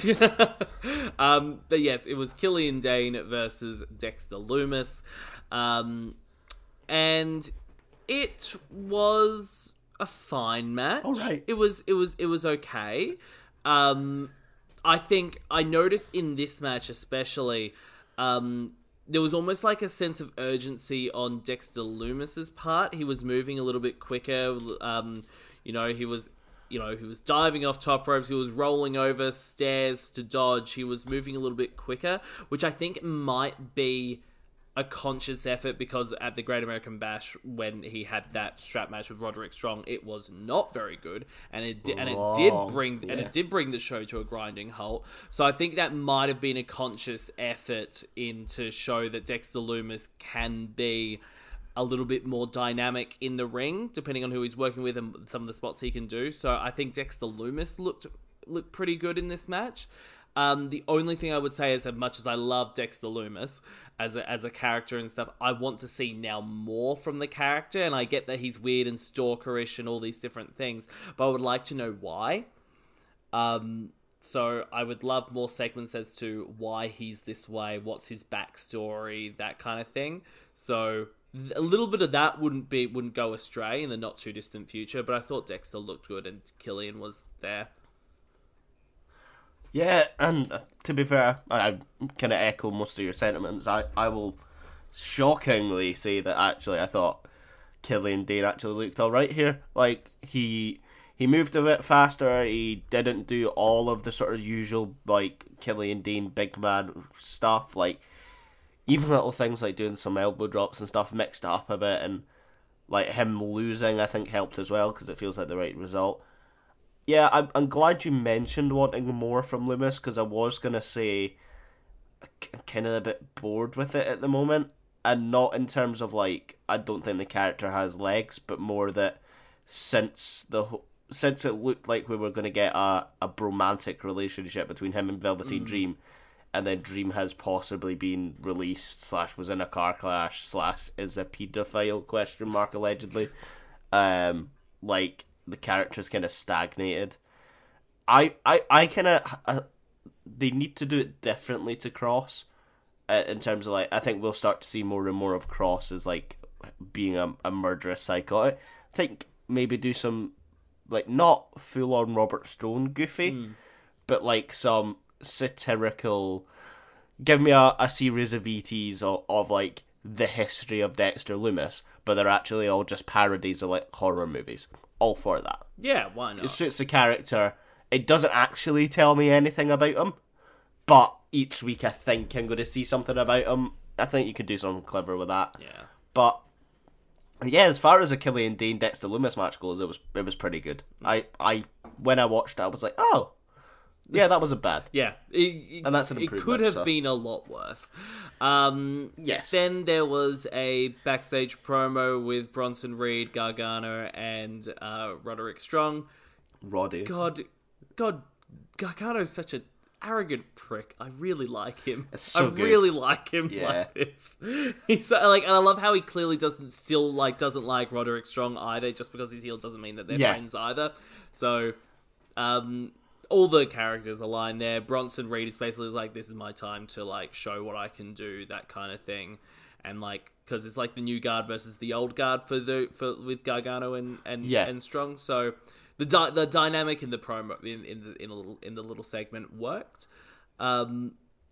um, but yes, it was Killian Dane versus Dexter Lumis. Um, and it was a fine match. All right. It was, it was, it was okay. Um... I think I noticed in this match especially, um, there was almost like a sense of urgency on Dexter Lumis's part. He was moving a little bit quicker. Um, you know, he was, you know, he was diving off top ropes. He was rolling over stairs to dodge. He was moving a little bit quicker, which I think might be a conscious effort, because at the Great American Bash, when he had that strap match with Roderick Strong, it was not very good, and it di- and it did bring yeah. and it did bring the show to a grinding halt. So I think that might have been a conscious effort in to show that Dexter Lumis can be a little bit more dynamic in the ring, depending on who he's working with and some of the spots he can do. So I think Dexter Lumis looked looked pretty good in this match. Um, the only thing I would say is, as much as I love Dexter Lumis as a, as a character and stuff, I want to see now more from the character, and I get that he's weird and stalkerish and all these different things, but I would like to know why. Um, so I would love more segments as to why he's this way, what's his backstory, that kind of thing. So a little bit of that wouldn't be wouldn't go astray in the not too distant future, but I thought Dexter looked good and Killian was there. Yeah, and uh, to be fair, I, I kind of echo most of your sentiments. I, I will shockingly say that actually I thought Killian Dane actually looked alright here. Like, he he moved a bit faster, he didn't do all of the sort of usual, like, Killian Dane big man stuff. Like, even little things like doing some elbow drops and stuff mixed it up a bit, and, like, him losing I think helped as well, because it feels like the right result. Yeah, I'm, I'm glad you mentioned wanting more from Loomis, because I was going to say I'm kind of a bit bored with it at the moment. And not in terms of, like, I don't think the character has legs, but more that since the since it looked like we were going to get a, a romantic relationship between him and Velveteen mm. Dream, and then Dream has possibly been released, slash was in a car crash, slash is a paedophile, question mark, allegedly. Um, like, the character's kind of stagnated. I, I, I kind of... They need to do it differently to Cross. Uh, in terms of, like, I think we'll start to see more and more of Cross as, like, being a, a murderous psychotic. I think maybe do some, like, not full-on Robert Stone goofy, mm. but, like, some satirical... Give me a, a series of E Ts of, of, like, the history of Dexter Loomis, but they're actually all just parodies of, like, horror movies. All for that. Yeah, why not? It suits the character. It doesn't actually tell me anything about him, but each week I think I'm going to see something about him. I think you could do something clever with that. Yeah. But yeah, as far as a Killian Dane Dexter Loomis match goes, it was it was pretty good. I, I when I watched it, I was like, oh, yeah, that wasn't bad. Yeah, it, it, and that's an it could have so. been a lot worse. Um, yes. Then there was a backstage promo with Bronson Reed, Gargano, and uh, Roderick Strong. Roddy. God, God, Gargano's such a arrogant prick. I really like him. It's so I good. really like him yeah. like this. He's so, like, and I love how he clearly doesn't still like doesn't like Roderick Strong either. Just because he's heel doesn't mean that they're yeah. friends either. So, um, all the characters align there. Bronson Reed is basically like, this is my time to like show what I can do, that kind of thing, and like because it's like the new guard versus the old guard for the for with Gargano and and, yeah. and Strong. So. The di- the dynamic in the promo in, in the in a little in the little segment worked, um,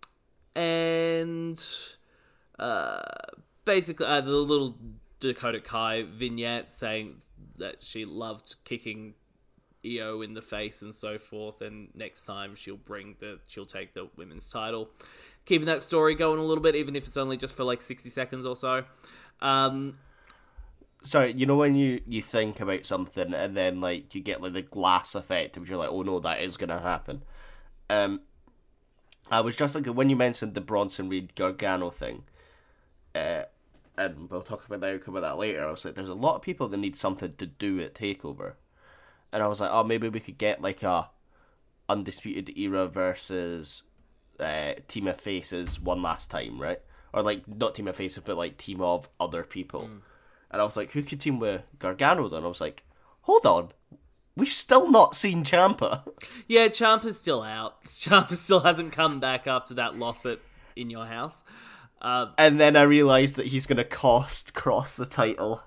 and uh, basically uh, the little Dakota Kai vignette saying that she loved kicking E O in the face and so forth, and next time she'll bring the she'll take the women's title, keeping that story going a little bit, even if it's only just for like sixty seconds or so. Um, Sorry, you know when you, you think about something and then like you get like the glass effect, which you're like, oh no, that is gonna happen. Um, I was just like when you mentioned the Bronson Reed Gargano thing, uh, and we'll talk about the outcome of that later. I was like, there's a lot of people that need something to do at Takeover, and I was like, oh, maybe we could get like a Undisputed Era versus uh, Team of Faces one last time, right? Or like not Team of Faces, but like team of other people. Mm. And I was like, who could team with Gargano then? I was like, hold on. We've still not seen Ciampa. Yeah, Ciampa's still out. Ciampa still hasn't come back after that loss at In Your House. Uh, and then I realised that he's going to cost Cross the title.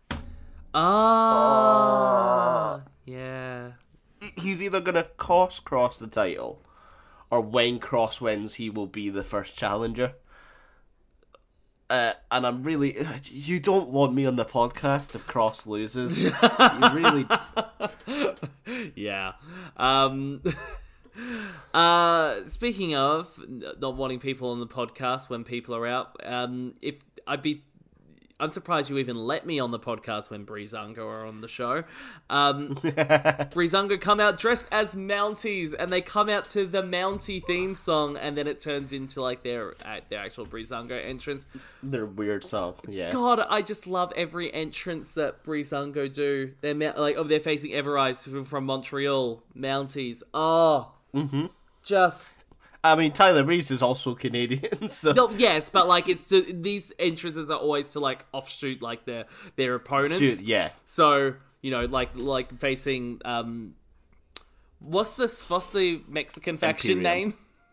Ah, oh, yeah. He's either going to cost Cross the title, or when Cross wins, he will be the first challenger. Uh, and I'm really... You don't want me on the podcast if Cross loses. You really... Yeah. Um, uh, speaking of not wanting people on the podcast when people are out, um, if I'd be... I'm surprised you even let me on the podcast when Breezango are on the show. Um, Breezango come out dressed as Mounties, and they come out to the Mountie theme song, and then it turns into like their uh, their actual Breezango entrance. Their weird song, yeah. God, I just love every entrance that Breezango do. They're like, oh, they're facing Evereyes from Montreal, Mounties. Oh, mm-hmm. just. I mean, Tyler Breeze is also Canadian, so... No, yes, but, like, it's to... These entrances are always to, like, offshoot, like, their their opponents. Shoot, yeah. So, you know, like, like facing, um... What's the, what's the Mexican faction Imperium. name?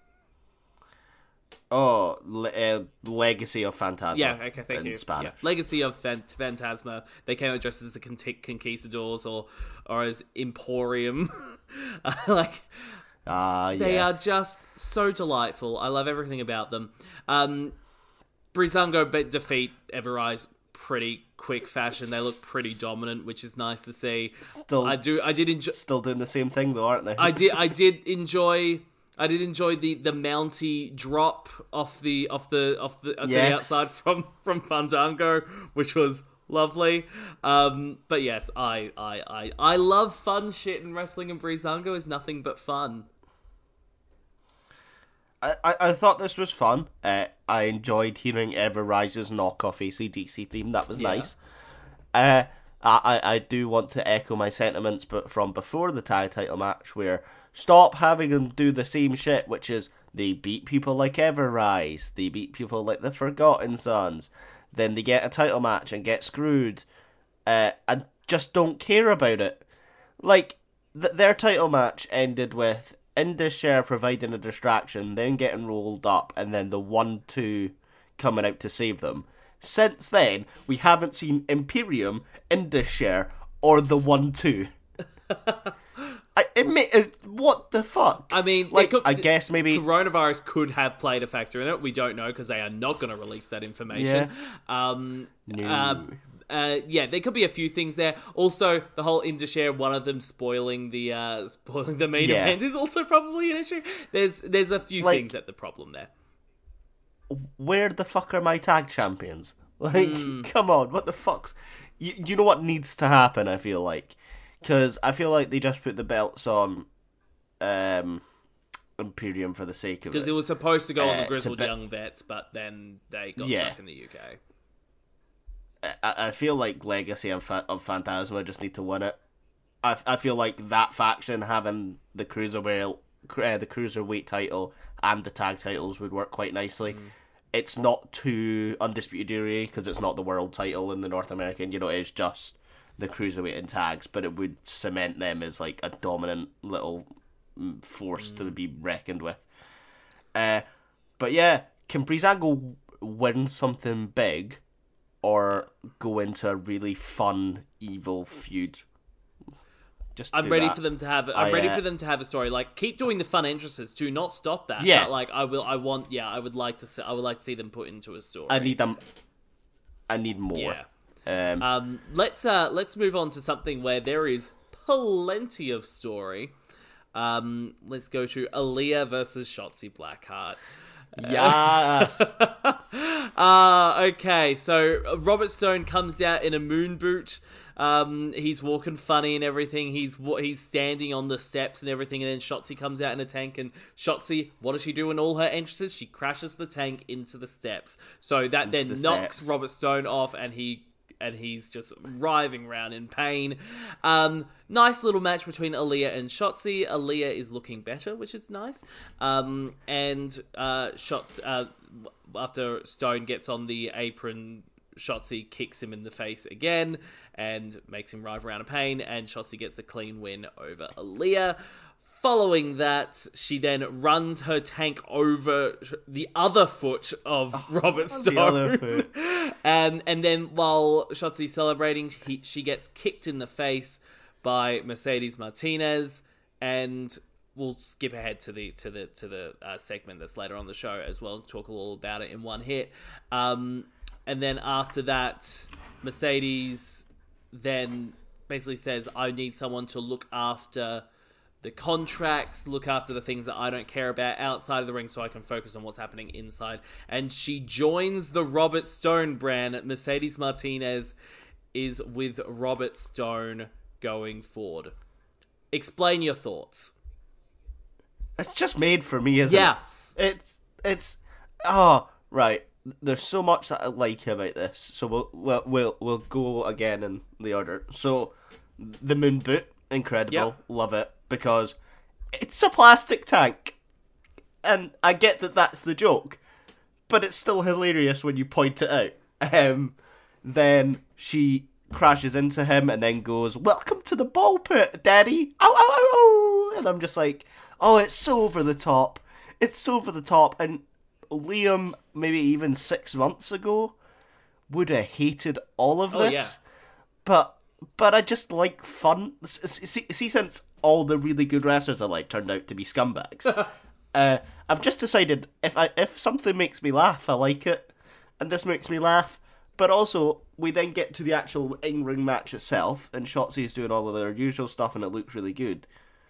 Oh, Le- uh, Legacy of Phantasma. Yeah, okay, thank in you. Spanish. Yeah. Legacy of Phant- Phantasma. They came out dressed as the Con- Conquistadors or, or as Emporium. like... Uh, yeah. They are just so delightful. I love everything about them. Um, Breezango be- defeat Evereyes pretty quick fashion. They look pretty dominant, which is nice to see. Still, I do. I did enjoy. Still doing the same thing though, aren't they? I did. I did enjoy. I did enjoy the, the Mountie drop off the off the off the to yes. the outside from from Fandango, which was Lovely. Um, but yes, I, I, I, I love fun shit in wrestling, and Breezango is nothing but fun. I, I, I thought this was fun. Uh, I enjoyed hearing Ever Rise's knockoff A C D C theme. That was Yeah. nice. Uh, I, I do want to echo my sentiments but from before the tag title match, where stop having them do the same shit, which is they beat people like Ever Rise, they beat people like the Forgotten Sons, then they get a title match and get screwed, uh, and just don't care about it. Like, th- their title match ended with Indus Sher providing a distraction, then getting rolled up, and then the one two coming out to save them. Since then, we haven't seen Imperium, Indus Sher, or the one two. I admit, it, what the fuck? I mean, like, could, I guess maybe coronavirus could have played a factor in it. We don't know because they are not going to release that information. Yeah. Um, No. uh, uh, yeah, there could be a few things there. Also, the whole Indus-Sher, one of them spoiling the uh, spoiling the main Yeah. event is also probably an issue. There's there's a few Like- things at the problem there. where the fuck are my tag champions? Like, Hmm. come on, what the fuck's... You, you know what needs to happen, I feel like? Because I feel like they just put the belts on um, Imperium for the sake of it. Because it was supposed to go on Uh, the to Grizzled be- Young Vets, but then they got Yeah. stuck in the U K. I, I feel like Legacy and Fa- of Phantasma just need to win it. I, I feel like that faction having the cruiserweight, uh, the cruiserweight title and the tag titles would work quite nicely. Mm. It's not too Undisputed Era because it's not the world title in the North American. You know, it's just the cruiserweight and tags, but it would cement them as like a dominant little mm, force Mm. to be reckoned with. Uh, but yeah, can Breezango win something big? Or go into a really fun, evil feud. Just I'm do ready that. for them to have. I'm I, ready uh, for them to have a story. Like, keep doing the fun entrances. Do not stop that. Yeah. But, like, I will. I want. Yeah, I would like to. See, I would like to see them put into a story. I need them. I need more. Yeah. Um, Um. Let's. Uh. Let's move on to something where there is plenty of story. Um. Let's go to Aaliyah versus Shotzi Blackheart. yes. Uh, okay, so Robert Stone comes out in a moon boot. Um, he's walking funny and everything. He's he's standing on the steps and everything, and then Shotzi comes out in a tank. And Shotzi, what does she do in all her entrances? She crashes the tank into the steps. So that then the knocks steps. Robert Stone off, and he and he's just writhing around in pain. Um, nice little match between Aaliyah and Shotzi. Aaliyah is looking better, which is nice. Um, and uh, Shots uh, after Stone gets on the apron, Shotzi kicks him in the face again and makes him writhe around in pain, and Shotzi gets a clean win over Aaliyah. Following that, she then runs her tank over the other foot of Robert Stone. the other foot. Um, and then while Shotzi's celebrating, he, she gets kicked in the face by Mercedes Martinez, and we'll skip ahead to the to the to the uh, segment that's later on the show as well. Talk all about it in one hit. Um, and then after that, Mercedes then basically says, "I need someone to look after the contracts, look after the things that I don't care about outside of the ring so I can focus on what's happening inside." And she joins the Robert Stone brand. Mercedes Martinez is with Robert Stone going forward. Explain your thoughts. It's just made for me, isn't Yeah. it? It's it's oh right. There's so much that I like about this. So we'll we'll we'll, we'll go again in the order. So the moon boot, incredible, Yep. love it because it's a plastic tank, and I get that that's the joke, but it's still hilarious when you point it out. Um, then she crashes into him and then goes, "Welcome to the ball pit, Daddy!" Ow, ow, ow, ow! And I'm just like, oh, it's so over the top. It's so over the top. And Liam, maybe even six months ago, would have hated all of this. Oh, yeah. But but I just like fun. See, see, since all the really good wrestlers I like turned out to be scumbags, uh, I've just decided if I if something makes me laugh, I like it, and this makes me laugh. But also, we then get to the actual in-ring match itself, and Shotzi's doing all of their usual stuff, and it looks really good.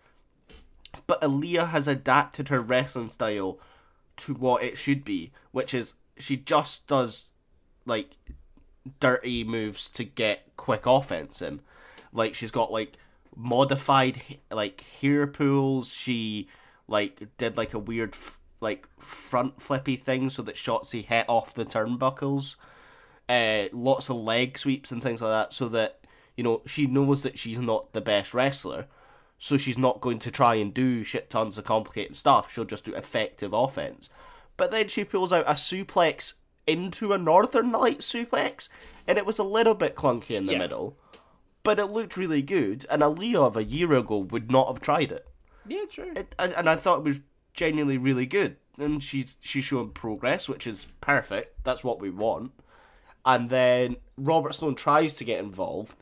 But Aaliyah has adapted her wrestling style to what it should be, which is she just does, like, dirty moves to get quick offense in. Like, she's got, like, modified, like, hair pulls. She, like, did, like, a weird, like, front flippy thing so that Shotzi hit off the turnbuckles. Uh, lots of leg sweeps and things like that, so that, you know, she knows that she's not the best wrestler, so she's not going to try and do shit tons of complicated stuff. She'll just do effective offense. But then she pulls out a suplex into a Northern Light suplex, and it was a little bit clunky in the Yeah. middle, but it looked really good, and Aaliyah of a year ago would not have tried it. Yeah, true. it and I thought it was genuinely really good, and she's, she's showing progress, which is perfect. That's what we want. And then Robert Stone tries to get involved,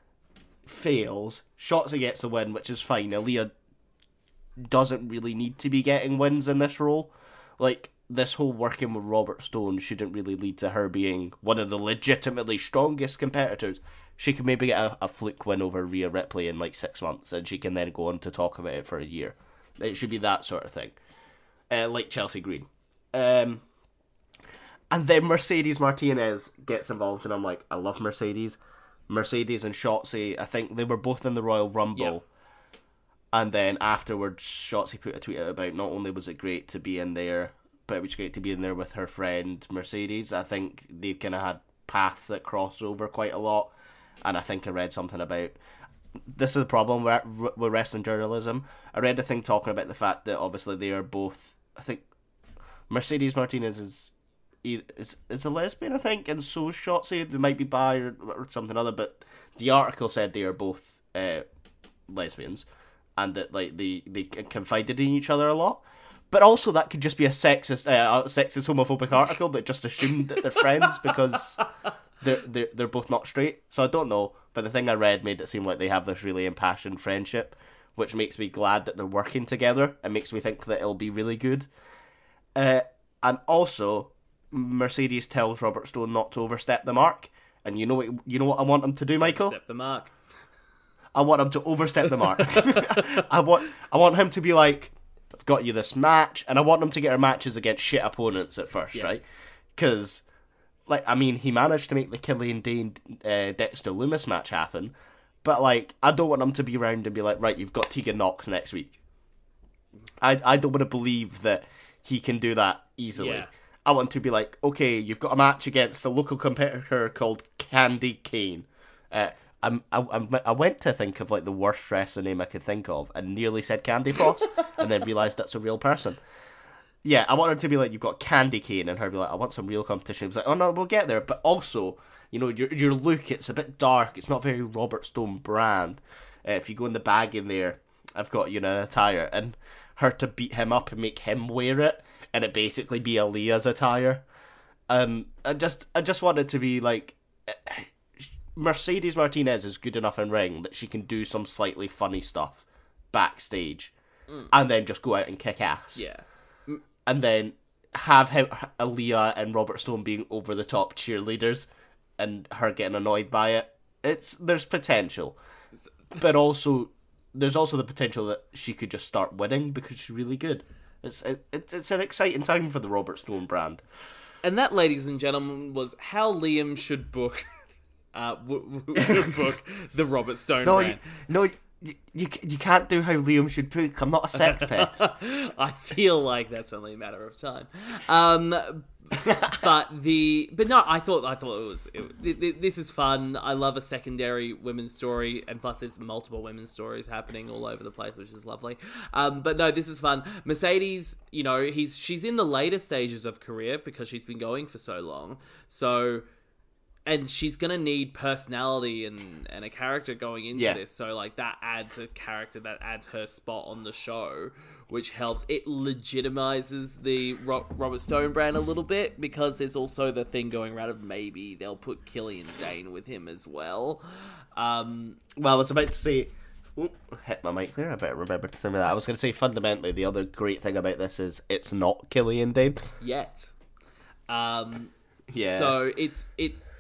fails, Shotzi gets a win, which is fine. Aaliyah doesn't really need to be getting wins in this role. Like, this whole working with Robert Stone shouldn't really lead to her being one of the legitimately strongest competitors. She can maybe get a, a fluke win over Rhea Ripley in like six months, and she can then go on to talk about it for a year. It should be that sort of thing. Uh, like Chelsea Green. Um... And then Mercedes Martinez gets involved, and I'm like, I love Mercedes. Mercedes and Shotzi, I think they were both in the Royal Rumble. Yep. And then afterwards, Shotzi put a tweet out about not only was it great to be in there, but it was great to be in there with her friend Mercedes. I think they've kind of had paths that cross over quite a lot. And I think I read something about... This is the problem with, with wrestling journalism. I read a thing talking about the fact that obviously they are both... I think Mercedes Martinez is... Is, is a lesbian, I think, and so is Shotzi. They might be bi or, or something other, but the article said they are both uh, lesbians, and that like they, they confided in each other a lot. But also that could just be a sexist, uh, a sexist homophobic article that just assumed that they're friends because they're, they're they're both not straight. So I don't know, but the thing I read made it seem like they have this really impassioned friendship, which makes me glad that they're working together. It makes me think that it'll be really good. Uh, and also, Mercedes tells Robert Stone not to overstep the mark, and you know what you know what I want him to do, Michael? Overstep the mark. I want him to overstep the mark. I want I want him to be like, I've got you this match, and I want him to get her matches against shit opponents at first, Yeah. right? Because, like, I mean, he managed to make the Killian Dane uh, Dexter Loomis match happen, but like, I don't want him to be around and be like, right, you've got Tegan Knox next week. I I don't want to believe that he can do that easily. Yeah. I want to be like, okay, you've got a match against a local competitor called Candy Kane. Uh, I'm, I, I'm, I went to think of like the worst wrestler name I could think of and nearly said Candy Floss and then realised that's a real person. Yeah, I want her to be like, you've got Candy Cane, and her be like, I want some real competition. It's like, oh no, we'll get there. But also, you know, your your look, it's a bit dark. It's not very Robert Stone brand. Uh, if you go in the bag in there, I've got, you know, an attire. And her to beat him up and make him wear it, and it basically be Aaliyah's attire. And I just, I just want it to be like, Mercedes Martinez is good enough in ring that she can do some slightly funny stuff backstage, mm. and then just go out and kick ass. Yeah. And then have him, Aaliyah and Robert Stone being over the top cheerleaders, and her getting annoyed by it. It's there's potential, but also there's also the potential that she could just start winning because she's really good. It's it, it's an exciting time for the Robert Stone brand. And that, ladies and gentlemen, was how Liam should book, uh, w- w- book the Robert Stone No, brand. you, no, you, you you can't do how Liam should book. I'm not a sex pest. I feel like that's only a matter of time. Um, but the but no, I thought I thought it was it, this is fun. I love a secondary women's story, and plus there's multiple women's stories happening all over the place, which is lovely. Um, but no, this is fun. Mercedes, you know, he's she's in the later stages of career because she's been going for so long. So. And she's going to need personality and, and a character going into yeah. this. So, like, that adds a character, that adds her spot on the show, which helps. It legitimizes the Ro- Robert Stone brand a little bit, because there's also the thing going around of maybe they'll put Killian Dane with him as well. Um, well, I was about to say... Ooh, hit my mic there. I better remember to think of that. I was going to say, fundamentally, the other great thing about this is it's not Killian Dane. Yet. Um, yeah. So, it's... it.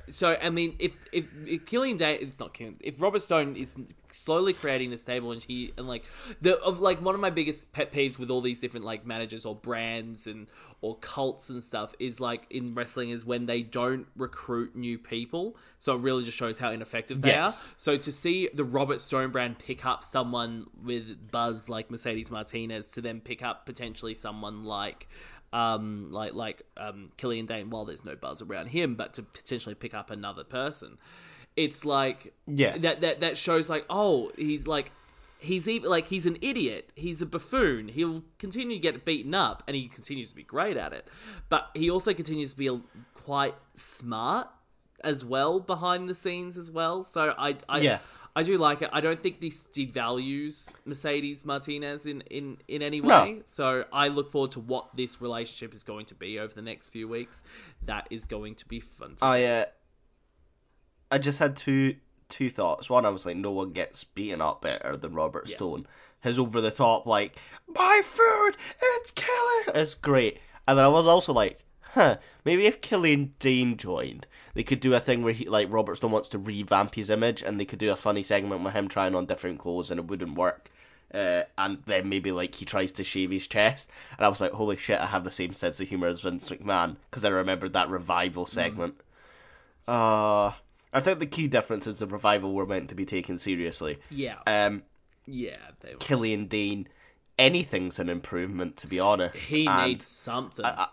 so I mean, if if, if Killian Dane, it's not Killian. If Robert Stone is slowly creating this stable, and he and like the of like one of my biggest pet peeves with all these different like managers or brands and or cults and stuff is like in wrestling is when they don't recruit new people. So it really just shows how ineffective they Yes. are. So to see the Robert Stone brand pick up someone with buzz like Mercedes Martinez to then pick up potentially someone like. Um, like like um, Killian Dane, while there's no buzz around him, but to potentially pick up another person, it's like Yeah. that that that shows like oh he's like he's even like he's an idiot, he's a buffoon, he'll continue to get beaten up, and he continues to be great at it, but he also continues to be a, quite smart as well behind the scenes as well. So I I. Yeah. I do like it. I don't think this devalues Mercedes Martinez in, in, in any way. No. So I look forward to what this relationship is going to be over the next few weeks. That is going to be fun to see. I uh, I just had two two thoughts. One, I was like, no one gets beaten up better than Robert Yeah. Stone. His over the top like, my food, it's killing. It's great. And then I was also like, huh, maybe if Killian Dane joined, they could do a thing where he like Robert Stone wants to revamp his image, and they could do a funny segment with him trying on different clothes, and it wouldn't work. Uh, and then maybe like he tries to shave his chest, and I was like, holy shit, I have the same sense of humor as Vince McMahon, because I remembered that revival segment. Mm. Uh, I think the key difference is the revival were meant to be taken seriously. Yeah. Um, yeah. They were. Killian Dane, anything's an improvement, to be honest. He and needs something. I, I,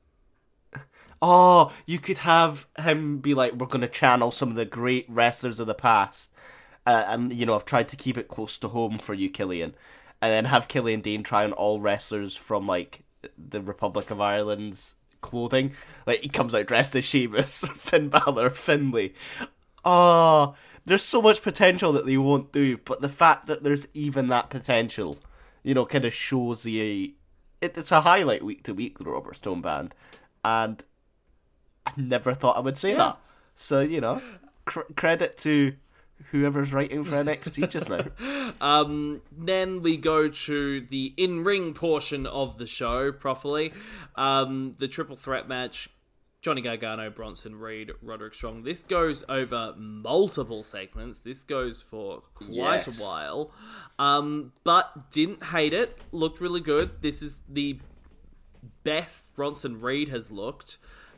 Oh, you could have him be like, we're going to channel some of the great wrestlers of the past. Uh, and, you know, I've tried to keep it close to home for you, Killian. And then have Killian Dane try on all wrestlers from, like, the Republic of Ireland's clothing. Like, he comes out dressed as Sheamus, Finn Balor, Finlay. Oh, there's so much potential that they won't do. But the fact that there's even that potential, you know, kind of shows the... It, it's a highlight week to week, the Robert Stone Band. And... I never thought I would say Yeah. that. So, you know, cr- credit to whoever's writing for N X T just now. Um, then we go to the in-ring portion of the show properly. Um, the triple threat match, Johnny Gargano, Bronson Reed, Roderick Strong. This goes over multiple segments. This goes for quite Yes. a while. Um, but didn't hate it. Looked really good. This is the best Bronson Reed has looked.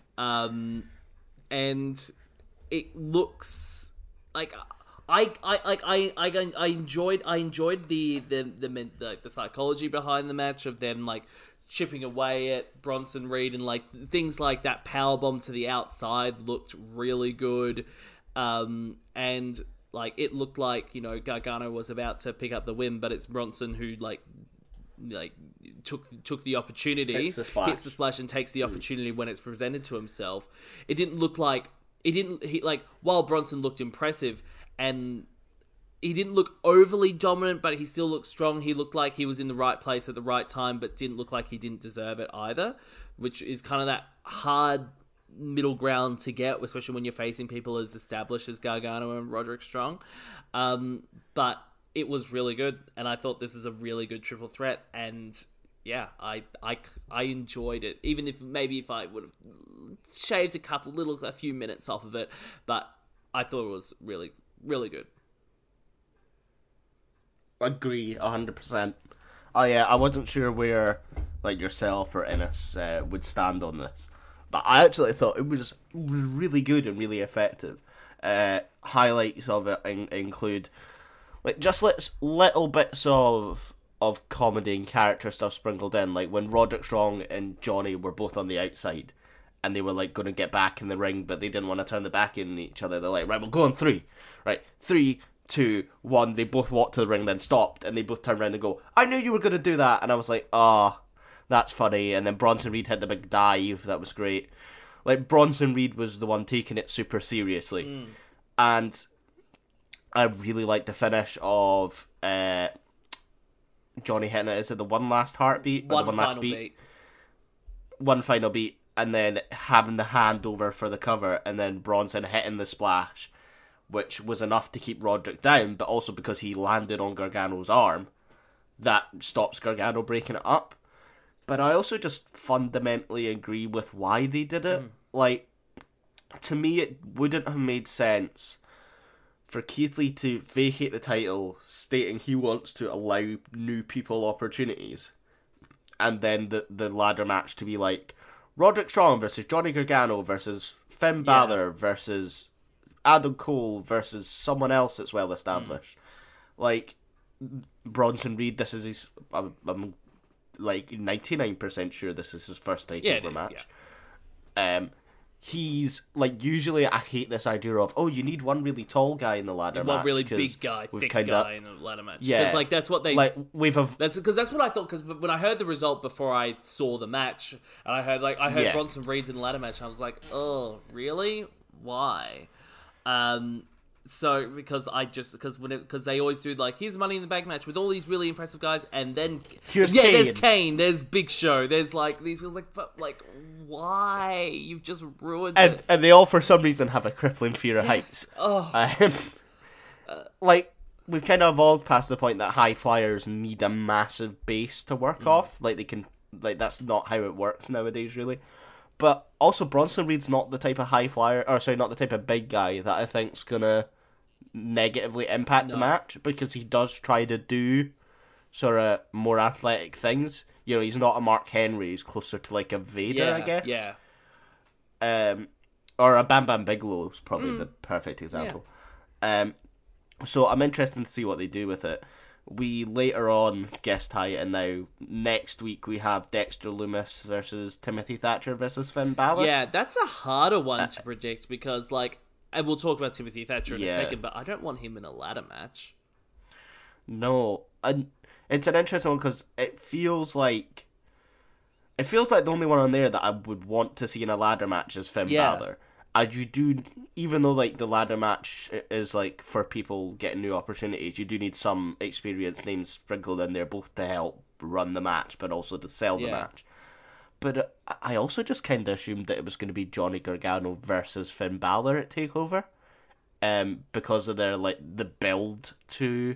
Um, and it looks like I, I, like I, I, I enjoyed, I enjoyed the, the, the, the, the psychology behind the match of them like chipping away at Bronson Reed and like things like that powerbomb to the outside looked really good. Um, and like it looked like, you know, Gargano was about to pick up the win, but it's Bronson who like like took took the opportunity, Hits the splash. hits the splash, and takes the opportunity when it's presented to himself. It didn't look like it didn't he like while Bronson looked impressive and he didn't look overly dominant, but he still looked strong. He looked like he was in the right place at the right time, but didn't look like he didn't deserve it either, which is kind of that hard middle ground to get, especially when you're facing people as established as Gargano and Roderick Strong. Um, but it was really good, and I thought this is a really good triple threat, and yeah, I, I, I enjoyed it, even if maybe if I would have shaved a couple, little, a few minutes off of it, but I thought it was really, really good. Agree, one hundred percent. Oh yeah, I wasn't sure where like yourself or Ennis uh, would stand on this, but I actually thought it was really good and really effective. Uh, highlights of it in- include like just let's little bits of of comedy and character stuff sprinkled in, like when Roderick Strong and Johnny were both on the outside and they were like going to get back in the ring, but they didn't want to turn the back in each other. They're like, right, we'll go on three, right, three, two, one. They both walked to the ring, then stopped, and they both turned around and go, I knew you were going to do that. And I was like, ah, oh, that's funny. And then Bronson Reed hit the big dive. That was great. Like, Bronson Reed was the one taking it super seriously. Mm. And I really liked the finish of uh, Johnny hitting it. Is it the one last heartbeat? One, or the one final last beat? beat. One final beat. And then having the hand over for the cover. And then Bronson hitting the splash, which was enough to keep Roderick down, but also because he landed on Gargano's arm, that stops Gargano breaking it up. But I also just fundamentally agree with why they did it. Mm. Like, to me, it wouldn't have made sense for Keith Lee to vacate the title, stating he wants to allow new people opportunities, and then the the ladder match to be like Roderick Strong versus Johnny Gargano versus Finn Yeah. Balor versus Adam Cole versus someone else that's well established. Mm. Like Bronson Reed, this is his. I'm, I'm like ninety-nine percent sure this is his first takeover Yeah, it is, match. yeah. Um. He's, like, usually I hate this idea of, oh, you need one really tall guy in the ladder One match. really big guy, thick kinda, guy in the ladder match. Yeah. Because, like, that's what they... Like, we've... Av- that's Because that's what I thought, because when I heard the result before I saw the match, and I heard, like, I heard Yeah. Bronson Reed's in the ladder match, and I was like, oh, really? Why? Um... So, because I just, because when it, because they always do, like, here's Money in the Bank match with all these really impressive guys, and then, Here's yeah, Kane. there's Kane, there's Big Show, there's, like, these feels like, but, like, why? You've just ruined and, it. and they all, for some reason, have a crippling fear of Yes. heights. Oh. Um, like, we've kind of evolved past the point that high flyers need a massive base to work Mm. off. Like, they can, like, that's not how it works nowadays, really. But also, Bronson Reed's not the type of high flyer, or sorry, not the type of big guy that I think's gonna negatively impact No. the match, because he does try to do sort of more athletic things. You know, he's not a Mark Henry, he's closer to like a Vader, Yeah, I guess. yeah. Um, or a Bam Bam Bigelow is probably Mm. the perfect example. Um, so I'm interested to see what they do with it. We later on guest high, and now next week we have Dexter Lumis versus Timothy Thatcher versus Finn Balor. Yeah, that's a harder one to predict because, like, and we'll talk about Timothy Thatcher in Yeah. a second, but I don't want him in a ladder match. No, and it's an interesting one because it feels like it feels like the only one on there that I would want to see in a ladder match is Finn Yeah. Balor. And you do, even though like the ladder match is like for people getting new opportunities, you do need some experienced names sprinkled in there, both to help run the match, but also to sell the Yeah. match. But uh, I also just kind of assumed that it was going to be Johnny Gargano versus Finn Balor at Takeover, um, because of their like the build to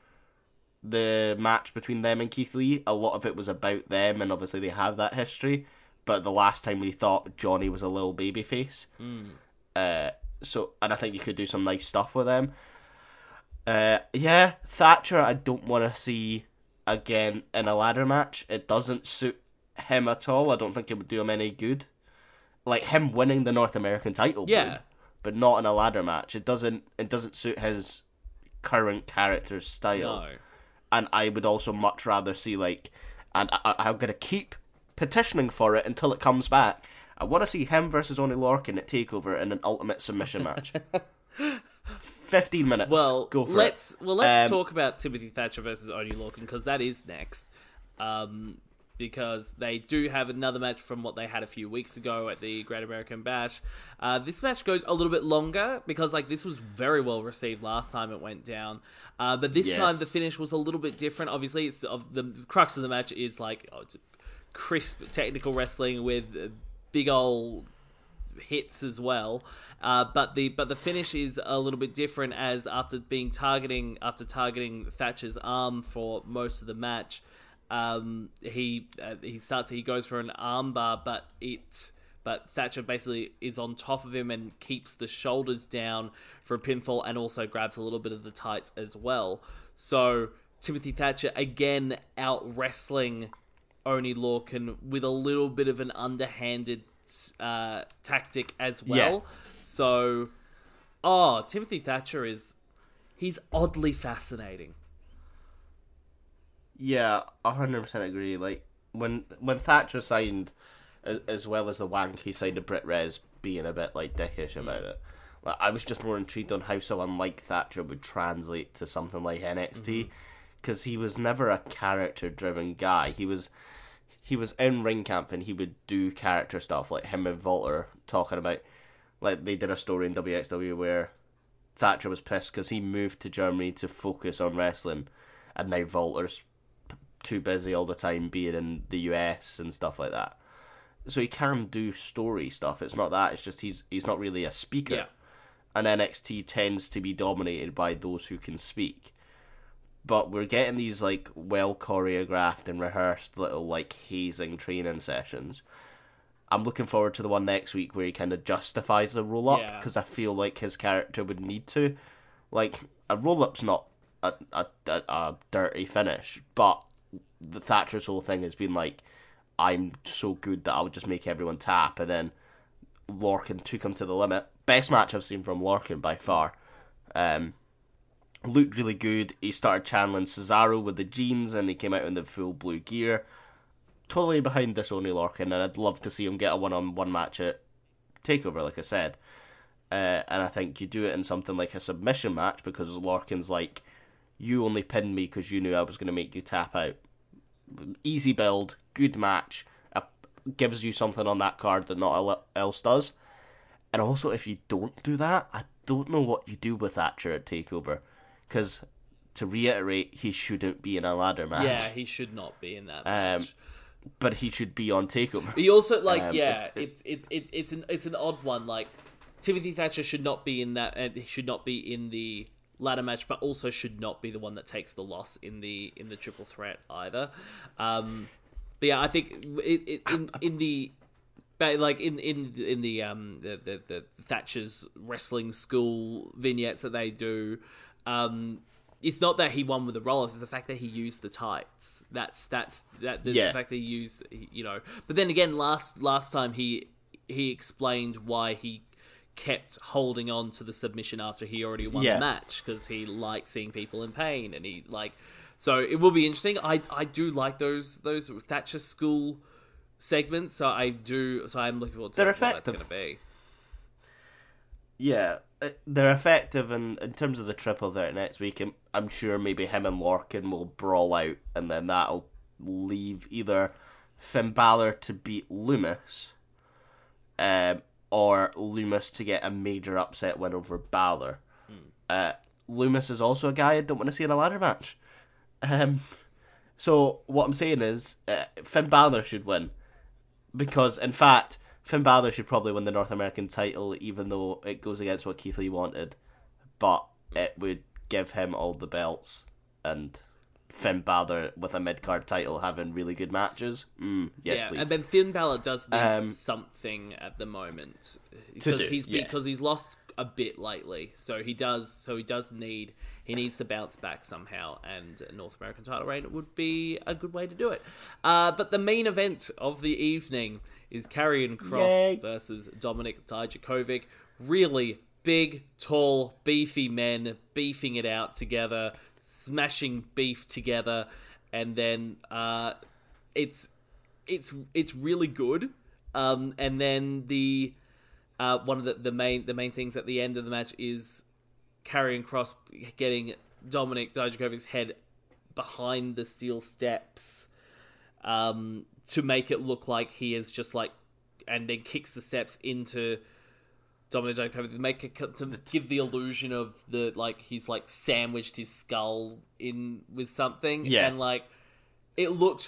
the match between them and Keith Lee. A lot of it was about them, and obviously they have that history. But the last time we thought Johnny was a little babyface. Mm. Uh, so, and I think you could do some nice stuff with them. Uh, yeah, Thatcher I don't want to see again in a ladder match. It doesn't suit him at all. I don't think it would do him any good. Like, him winning the North American title Yeah. would, but not in a ladder match. It doesn't, it doesn't suit his current character's style. No. And I would also much rather see, like, and I, I'm going to keep petitioning for it until it comes back. I want to see him versus Oney Lorcan at TakeOver in an ultimate submission match. Fifteen minutes. Well, go for let's it. well let's Um, talk about Timothy Thatcher versus Oney Lorcan because that is next. Um, because they do have another match from what they had a few weeks ago at the Great American Bash. Uh, this match goes a little bit longer because like this was very well received last time it went down. Uh, but this Yes. time the finish was a little bit different. Obviously, it's of the crux of the match is like oh, it's crisp technical wrestling with uh, big old hits as well. Uh, but the but the finish is a little bit different as after being targeting after targeting Thatcher's arm for most of the match. Um, he uh, he starts he goes for an armbar, but it but Thatcher basically is on top of him and keeps the shoulders down for a pinfall, and also grabs a little bit of the tights as well. So Timothy Thatcher again out wrestling Oney Lorcan with a little bit of an underhanded uh, tactic as well. Yeah. So, oh, Timothy Thatcher is he's oddly fascinating. Yeah, one hundred percent agree. Like, when when Thatcher signed, as, as well as the wank, he signed a Brit Rez being a bit, like, dickish about it. Like, I was just more intrigued on how someone like Thatcher would translate to something like N X T, because he was never a character-driven guy. He was he was in ring camp and he would do character stuff, like him and Volter talking about, like, they did a story in W X W where Thatcher was pissed because he moved to Germany to focus on wrestling, and now Volter's too busy all the time being in the U S and stuff like that. So he can do story stuff. It's not that. It's just he's he's not really a speaker. Yeah. And N X T tends to be dominated by those who can speak. But we're getting these, like, well choreographed and rehearsed little, like, hazing training sessions. I'm looking forward to the one next week where he kind of justifies the roll up, Yeah. because I feel like his character would need to. Like, a roll up's not a, a, a, a dirty finish, but the Thatcher's whole thing has been like, I'm so good that I'll just make everyone tap, and then Lorcan took him to the limit. Best match I've seen from Lorcan by far. Um, looked really good. He started channeling Cesaro with the jeans, and he came out in the full blue gear. Totally behind this Oney Lorcan, and I'd love to see him get a one-on-one match at TakeOver, like I said. Uh, and I think you do it in something like a submission match, because Lorcan's like, you only pinned me because you knew I was going to make you tap out. Easy build, good match, uh, gives you something on that card that not else does. And also, if you don't do that, I don't know what you do with Thatcher at TakeOver, because to reiterate, he shouldn't be in a ladder match. Yeah, he should not be in that Um, match. but he should be on TakeOver. He also like Um, yeah, it- it's it's it's it's an it's an odd one. Like Timothy Thatcher should not be in that, and he should not be in the ladder match, but also should not be the one that takes the loss in the in the triple threat either. Um, but yeah, I think it, it, in in the but like in in in the um the, the the Thatcher's wrestling school vignettes that they do, um. It's not that he won with the roll-ups, it's the fact that he used the tights. That's that's that. That's Yeah. the fact that he used, you know. But then again, last last time he he explained why he kept holding on to the submission after he already won Yeah. the match, because he liked seeing people in pain, and he like. So it will be interesting. I I do like those those Thatcher School segments. So I do. So I'm looking forward to They're what that's effective. going to be. Yeah, uh, they're effective, and in terms of the triple threat next week, I'm, I'm sure maybe him and Lorcan will brawl out, and then that'll leave either Finn Balor to beat Loomis, um, or Loomis to get a major upset win over Balor. Mm. Uh, Loomis is also a guy I don't want to see in a ladder match. Um, so what I'm saying is, uh, Finn Balor should win, because in fact, Finn Balor should probably win the North American title, even though it goes against what Keith Lee wanted. But it would give him all the belts, and Finn Balor with a mid-card title having really good matches. Mm, yes, yeah, please. and then Finn Balor does need Um, something at the moment, To because do, he's yeah. because he's lost a bit lately. So he does. So he does need. He needs to bounce back somehow, and a North American title reign would be a good way to do it. Uh, but the main event of the evening is Karrion Kross Yay. versus Dominik Dijakovic. Really big, tall, beefy men beefing it out together, smashing beef together, and then uh, it's it's it's really good. Um, and then the uh, one of the, the main the main things at the end of the match is Karrion Kross getting Dominik Dijakovic's head behind the steel steps, um, to make it look like he is just like, and then kicks the steps into Dominik Dijakovic to make it, to give the illusion of the like he's like sandwiched his skull in with something, Yeah. and like it looked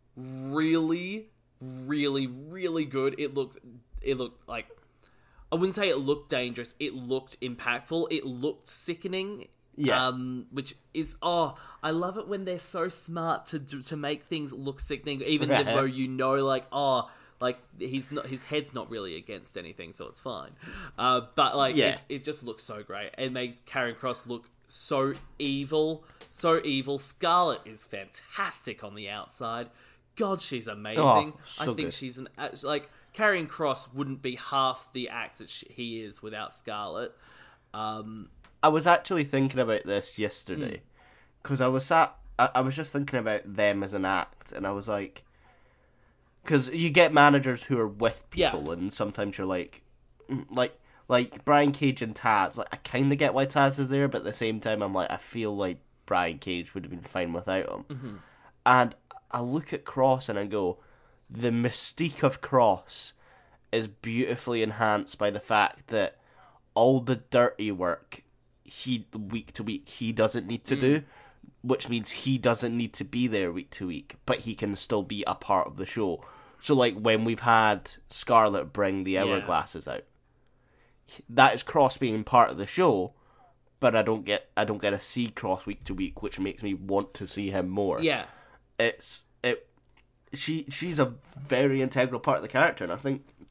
really, really, really good. It looked it looked like, I wouldn't say it looked dangerous. It looked impactful. It looked sickening. Yeah. Um, which is, oh, I love it when they're so smart to do, to make things look sickening, even Right. though you know, like, oh, like he's not, his head's not really against anything, so it's fine. Uh, but like, Yeah. it's, it just looks so great. It makes Karrion Kross look so evil, so evil. Scarlett is fantastic on the outside. God, she's amazing. Oh, so I think good. she's an like Karrion Kross wouldn't be half the act that she, he is without Scarlett. Um, I was actually thinking about this yesterday, because I was sat, I, I was just thinking about them as an act, and I was like, because you get managers who are with Yeah. people, and sometimes you're like, mm, like, like Brian Cage and Taz, like I kind of get why Taz is there, but at the same time I'm like, I feel like Brian Cage would have been fine without him. Mm-hmm. And I look at Cross and I go, the mystique of Cross is beautifully enhanced by the fact that all the dirty work he week to week he doesn't need to do, which means he doesn't need to be there week to week, but he can still be a part of the show. So like when we've had Scarlett bring the hourglasses out, that is Cross being part of the show, but I don't get I don't get to see Cross week to week, which makes me want to see him more. yeah, It's it she she's a very integral part of the character, and I think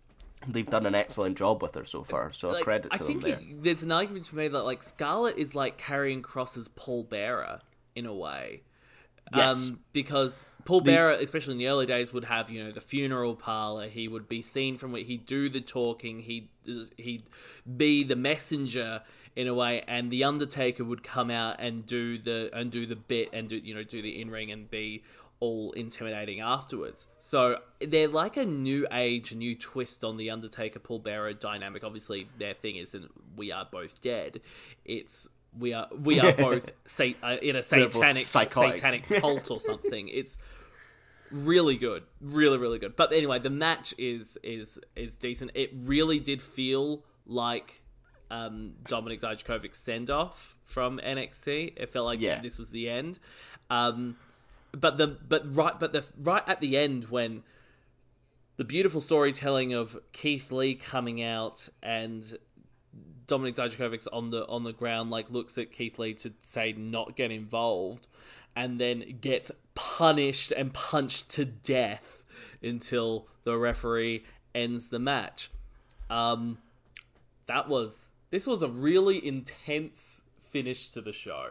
they've done an excellent job with her so far. So like, credit to I them think there. it, there's an argument to be made that like Scarlet is like carrying Cross as Paul Bearer in a way. Yes. Um, because Paul The- Bearer, especially in the early days, would have, you know, the funeral parlor. He would be seen from where he'd do the talking. He'd, he'd be the messenger in a way, and the Undertaker would come out and do the and do the bit and do you know do the in ring and be all intimidating afterwards. So they're like a new age, a new twist on the Undertaker Paul Bearer dynamic. Obviously, their thing isn't we are both dead. It's we are we are both sa- uh, in a satanic psychotic. satanic cult or something. It's really good, really really good. But anyway, the match is is is decent. It really did feel like um, Dominik Dijakovic's send off from N X T. It felt like Yeah. this was the end. Um, but the but right but the right at the end when the beautiful storytelling of Keith Lee coming out and Dominik Dijakovic's on the on the ground, like looks at Keith Lee to say not get involved, and then gets punished and punched to death until the referee ends the match. Um, that was this was a really intense finish to the show.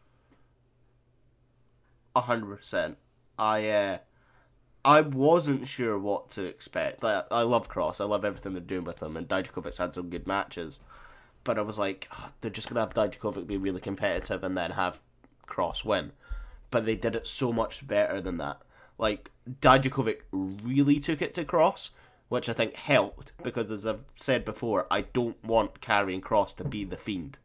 A hundred percent. I uh, I wasn't sure what to expect. Like, I love Cross. I love everything they're doing with him, and Dijakovic's had some good matches. But I was like, oh, they're just gonna have Dijakovic be really competitive and then have Cross win. But they did it so much better than that. Like, Dijakovic really took it to Cross, which I think helped, because as I've said before, I don't want Karrion Kross to be the Fiend.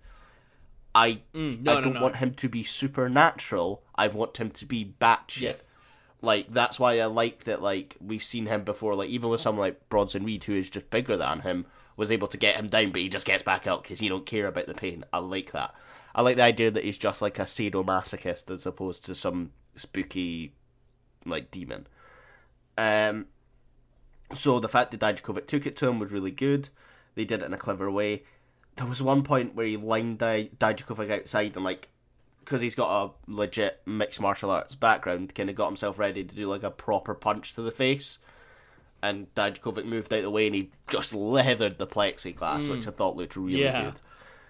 I Mm, no, I no, don't no. want him to be supernatural. I want him to be batshit. Yes. Like, that's why I like that, like, we've seen him before, like, even with someone like Bronson Reed, who is just bigger than him, was able to get him down, but he just gets back up because he don't care about the pain. I like that. I like the idea that he's just like a sadomasochist as opposed to some spooky, like, demon. Um, so the fact that Dijakovic took it to him was really good. They did it in a clever way. There was one point where he lined Di- Dijakovic outside and, like, because he's got a legit mixed martial arts background, kind of got himself ready to do, like, a proper punch to the face. And Dijakovic moved out of the way and he just leathered the plexiglass, mm. which I thought looked really yeah. good.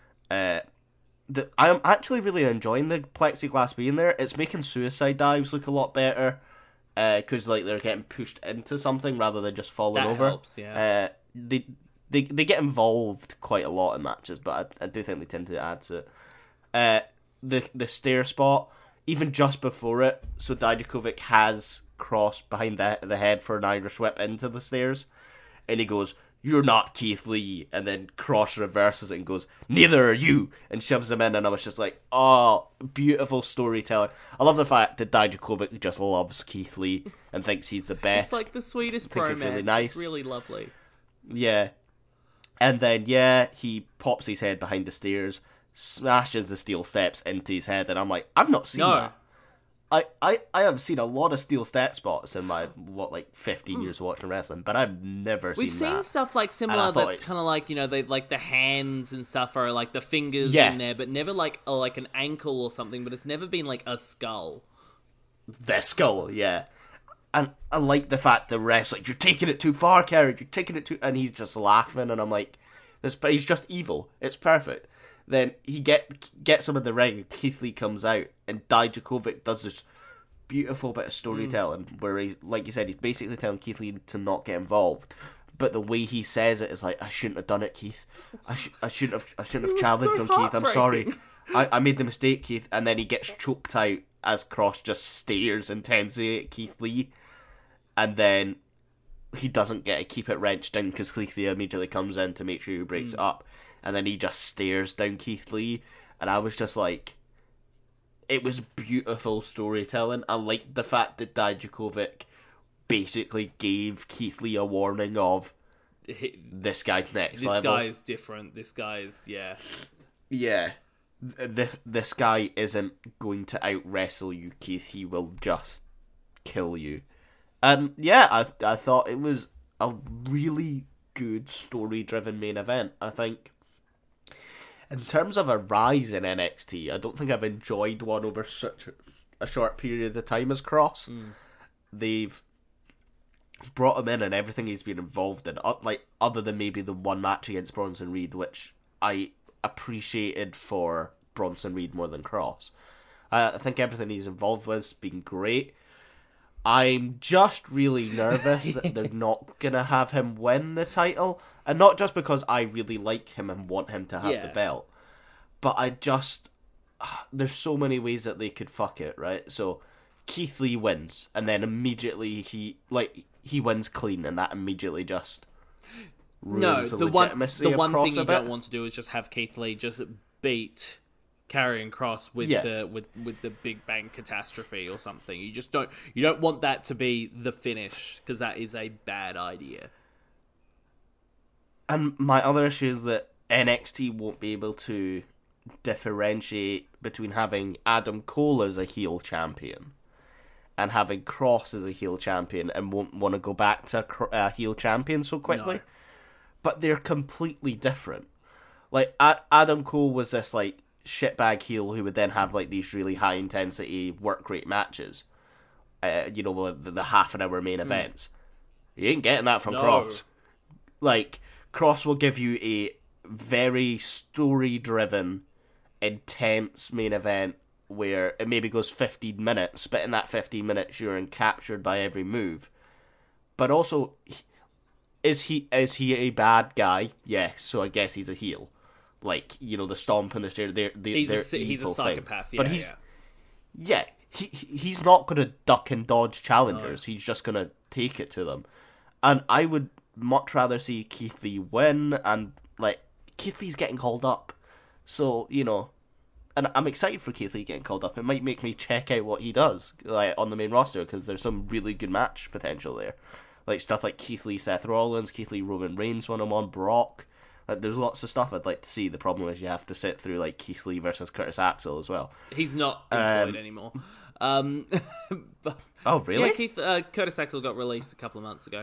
Uh, the, I'm actually really enjoying the plexiglass being there. It's making suicide dives look a lot better, because uh, like they're getting pushed into something rather than just falling that over. Helps, yeah. Uh, they, they they get involved quite a lot in matches, but I, I do think they tend to add to it. Uh, the the stair spot, even just before it, so Dijakovic has Cross behind the the head for an Irish whip into the stairs, and he goes, "You're not Keith Lee," and then Cross reverses it and goes, "Neither are you," and shoves him in, and I was just like, oh, beautiful storytelling. I love the fact that Dijakovic just loves Keith Lee and thinks he's the best. It's like the sweetest I think bromance. it's really nice. It's really lovely. Yeah. And then, yeah, he pops his head behind the stairs, smashes the steel steps into his head, and I'm like, I've not seen No. that. I, I, I have seen a lot of steel step spots in my, what, like, fifteen years of watching wrestling, but I've never We've seen seen that. stuff like And I similar thought that's it's- kind of like, you know, they like the hands and stuff are like the fingers Yeah. in there, but never like a, like an ankle or something, but it's never been like a skull. The skull, yeah. And I like the fact the ref's like, "You're taking it too far, Kerry, you're taking it too..." And he's just laughing, and I'm like, this, but he's just evil. It's perfect. Then he get gets him in the ring, and Keith Lee comes out, and Dijakovic does this beautiful bit of storytelling mm. where he, like you said, he's basically telling Keith Lee to not get involved, but the way he says it is like, "I shouldn't have done it, Keith. I sh- I shouldn't have. I shouldn't have challenged so him, Keith. I'm sorry. heartbreaking. I, I made the mistake, Keith." And then he gets choked out as Cross just stares intensely at Keith Lee, and then he doesn't get to keep it wrenched in because Keith Lee immediately comes in to make sure he breaks mm. it up, and then he just stares down Keith Lee, and I was just like, it was beautiful storytelling. I liked the fact that Dijakovic basically gave Keith Lee a warning of, this guy's next this level. This guy is different. This guy is, yeah. Yeah. Th- this guy isn't going to out wrestle you, Keith. He will just kill you. And yeah, I I thought it was a really good story driven main event. I think in terms of a rise in N X T, I don't think I've enjoyed one over such a short period of time as Cross. Mm. They've brought him in and everything he's been involved in, like other than maybe the one match against Bronson Reed, which I appreciated for Bronson Reed more than Cross. Uh, I think everything he's involved with has been great. I'm just really nervous that they're not going to have him win the title. And not just because I really like him and want him to have Yeah. the belt. But I just... There's so many ways that they could fuck it, right? So, Keith Lee wins. And then immediately he... Like, he wins clean. And that immediately just... No, ruins the, the one, legitimacy the of one Cross thing a you bit. don't want to do is just have Keith Lee just beat Karrion Kross with Yeah. the with, with the Big Bang catastrophe or something. You just don't you don't want that to be the finish, because that is a bad idea. And my other issue is that N X T won't be able to differentiate between having Adam Cole as a heel champion and having Cross as a heel champion, and won't want to go back to a uh, heel champion so quickly. No. But they're completely different. Like, A- Adam Cole was this, like, shitbag heel who would then have, like, these really high-intensity, work-rate matches. Uh, you know, the, the half-an-hour main events. You ain't getting that from No. Cross. Like, Cross will give you a very story-driven, intense main event where it maybe goes fifteen minutes, but in that fifteen minutes you're captured by every move. But also, is he is he a bad guy? Yes, so I guess he's a heel. Like, you know, the stomp and the stare, they're, they're, He's they're a he's a evil psychopath. thing. Yeah, but he's, yeah. yeah, he he's not going to duck and dodge challengers. No. He's just going to take it to them. And I would much rather see Keith Lee win, and, like, Keith Lee's getting called up. So, you know, and I'm excited for Keith Lee getting called up. It might make me check out what he does, like, on the main roster, because there's some really good match potential there. Like, stuff like Keith Lee, Seth Rollins, Keith Lee, Roman Reigns one-on-one, Brock. Like, there's lots of stuff I'd like to see. The problem is you have to sit through, like, Keith Lee versus Curtis Axel as well. He's not employed Um, anymore. Um, but, oh, really? Yeah, Keith, uh, Curtis Axel got released a couple of months ago.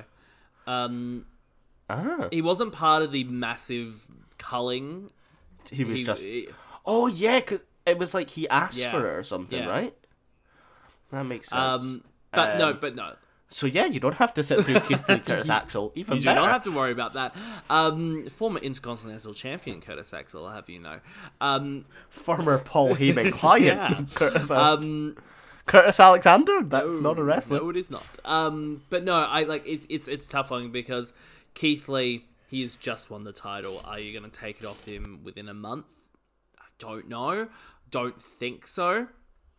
Um, ah. He wasn't part of the massive culling. He was He- just... he- Oh, yeah, because it was like he asked Yeah. for it or something, Yeah. right? That makes sense. um, but no, Um, but no. So, yeah, you don't have to sit through Keith Lee, Curtis Axel. Even You do better. not have to worry about that. Um, former Intercontinental Champion Curtis Axel, I'll have you know. Um, Former Paul Heyman client, Yeah. Curtis, um, Curtis Alexander. That's not a wrestler. No, it is not. Um, but no, I like it's it's it's tough one because Keith Lee, he has just won the title. Are you going to take it off him within a month? I don't know. Don't think so.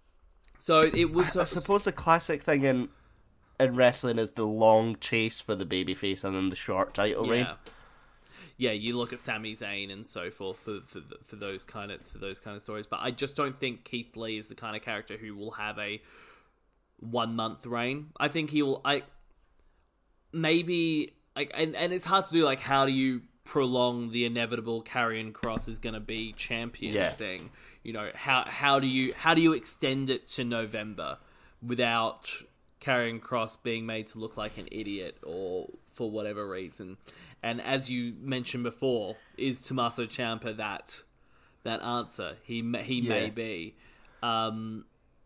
So it was. I suppose the classic thing in in wrestling is the long chase for the babyface and then the short title yeah. reign. Yeah, you look at Sami Zayn and so forth for, for for those kind of for those kind of stories, but I just don't think Keith Lee is the kind of character who will have a one month reign. I think he will. I maybe like, and, and it's hard to do. Like, how do you prolong the inevitable Karrion Kross is going to be champion Yeah. thing? You know, how how do you how do you extend it to November without Karrion Kross being made to look like an idiot or for whatever reason? And as you mentioned before, is Tommaso Ciampa that that answer? He may, he Yeah. may be. Um,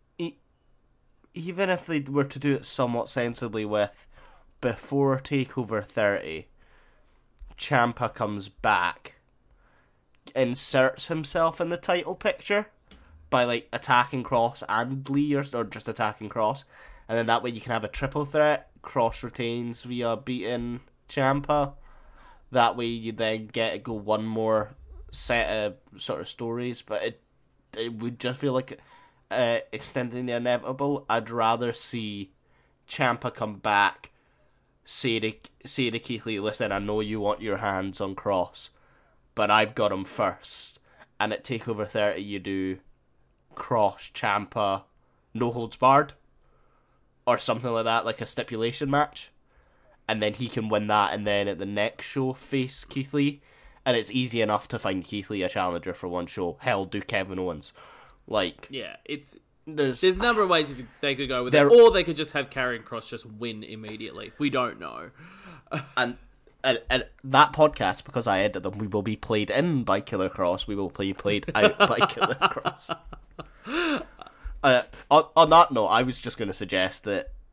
Even if they were to do it somewhat sensibly with before TakeOver thirty, Ciampa comes back, inserts himself in the title picture by like attacking Cross and Lee, or, or just attacking Cross, and then that way you can have a triple threat. Cross retains via beating Ciampa. That way you then get to go one more set of sort of stories, but it it would just feel like uh, extending the inevitable. I'd rather see Ciampa come back, say to, say to Keith Lee, listen, I know you want your hands on Cross, but I've got him first. And at TakeOver thirty you do Cross, Ciampa, no holds barred, or something like that, like a stipulation match. And then he can win that, and then at the next show face Keith Lee. And it's easy enough to find Keith Lee a challenger for one show. Hell, do Kevin Owens. Like, yeah, it's there's there's a number of ways you could, they could go with There- it, or they could just have Karrion Kross just win immediately. We don't know. and, and and that podcast, because I edit them, we will be played in by Killer Cross. We will be played out by Killer Cross. Uh, on, on that note, I was just going to suggest that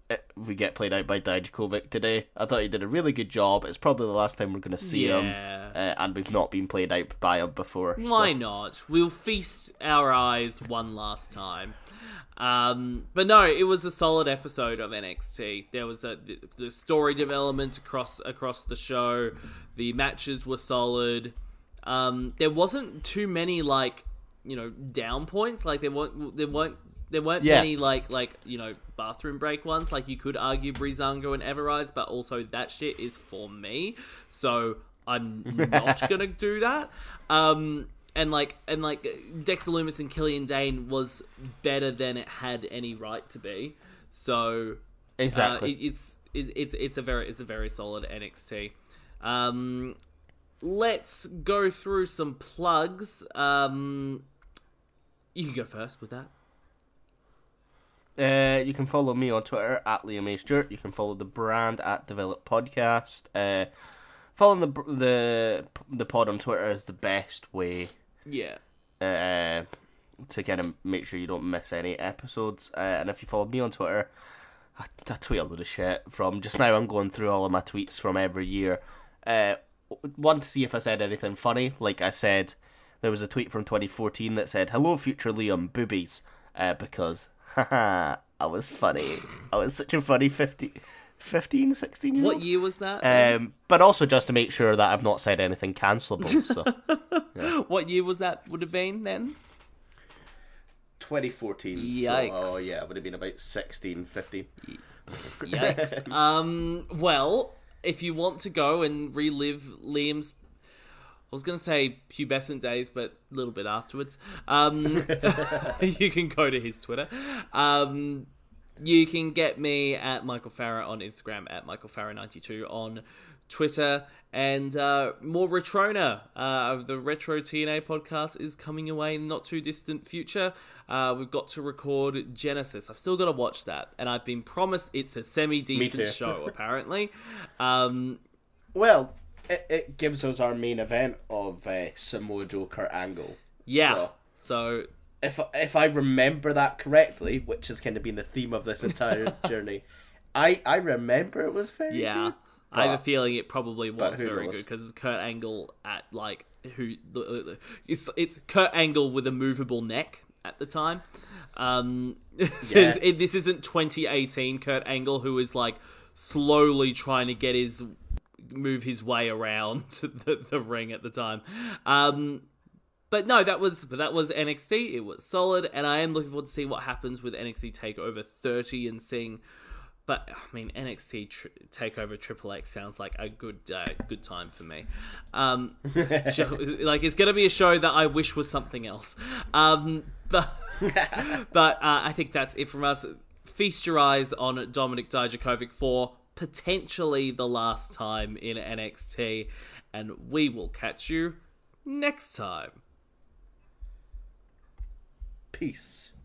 we get played out by Dijakovic today. I thought he did a really good job. It's probably the last time we're going to see Yeah. him, uh, and we've not been played out by him before. Why so. not? We'll feast our eyes one last time. Um, but no, it was a solid episode of N X T. There was a the, the story development across across the show. The matches were solid. Um, there wasn't too many like you know down points. Like there weren't there weren't there weren't Yeah. many like like you know bathroom break ones. Like you could argue Breezango and Everrise, but also that shit is for me. So I'm not gonna do that. Um, And like, and like, Dexter Lumis and Killian Dane was better than it had any right to be. So Exactly. uh, it, it's it's it's it's a very it's a very solid N X T. Um, let's go through some plugs. Um, you can go first with that. Uh, you can follow me on Twitter at Liam A. Stewart. You can follow the brand at Develop Podcast. Uh, following the the the pod on Twitter is the best way. Yeah. Uh, to kind of make sure you don't miss any episodes. Uh, and if you follow me on Twitter, I, I tweet a load of shit from just now. I'm going through all of my tweets from every year. Uh, one to see if I said anything funny. Like I said, there was a tweet from twenty fourteen that said, "Hello, future Liam, boobies," uh, because haha, I was funny. I was such a funny fifty. fifteen, sixteen year old. What year was that? Um, but also just to make sure that I've not said anything cancelable. So, yeah. What year was that? Would have been then? twenty fourteen. Yikes. So, oh yeah, it would have been about sixteen, fifteen. Yikes. um. Well, if you want to go and relive Liam's, I was going to say pubescent days, but a little bit afterwards. Um, you can go to his Twitter. Um. You can get me at Michael Farah on Instagram, at Michael Farah ninety-two on Twitter, and uh, more Retrona uh, of the Retro T N A podcast is coming away in the not too distant future. Uh, we've got to record Genesis. I've still got to watch that, and I've been promised it's a semi-decent show, apparently. Um, well, it, it gives us our main event of uh, Samoa Joe Kurt Angle. yeah, So, so if if I remember that correctly, which has kind of been the theme of this entire journey, I I remember it was very yeah. good. I have a But- feeling it probably was who very knows? good because it's Kurt Angle at like who it's it's Kurt Angle with a movable neck at the time. Um, Yeah. it, this isn't twenty eighteen Kurt Angle who is like slowly trying to get his move his way around the, the ring at the time. Um, but no, that was but that was N X T. It was solid, and I am looking forward to see what happens with N X T Takeover thirty and seeing. But I mean, N X T tri- Takeover Triple X sounds like a good uh, good time for me. Um, show, like it's gonna be a show that I wish was something else. Um, but but uh, I think that's it from us. Feast your eyes on Dominic Dijakovic for potentially the last time in N X T, and we will catch you next time. Peace.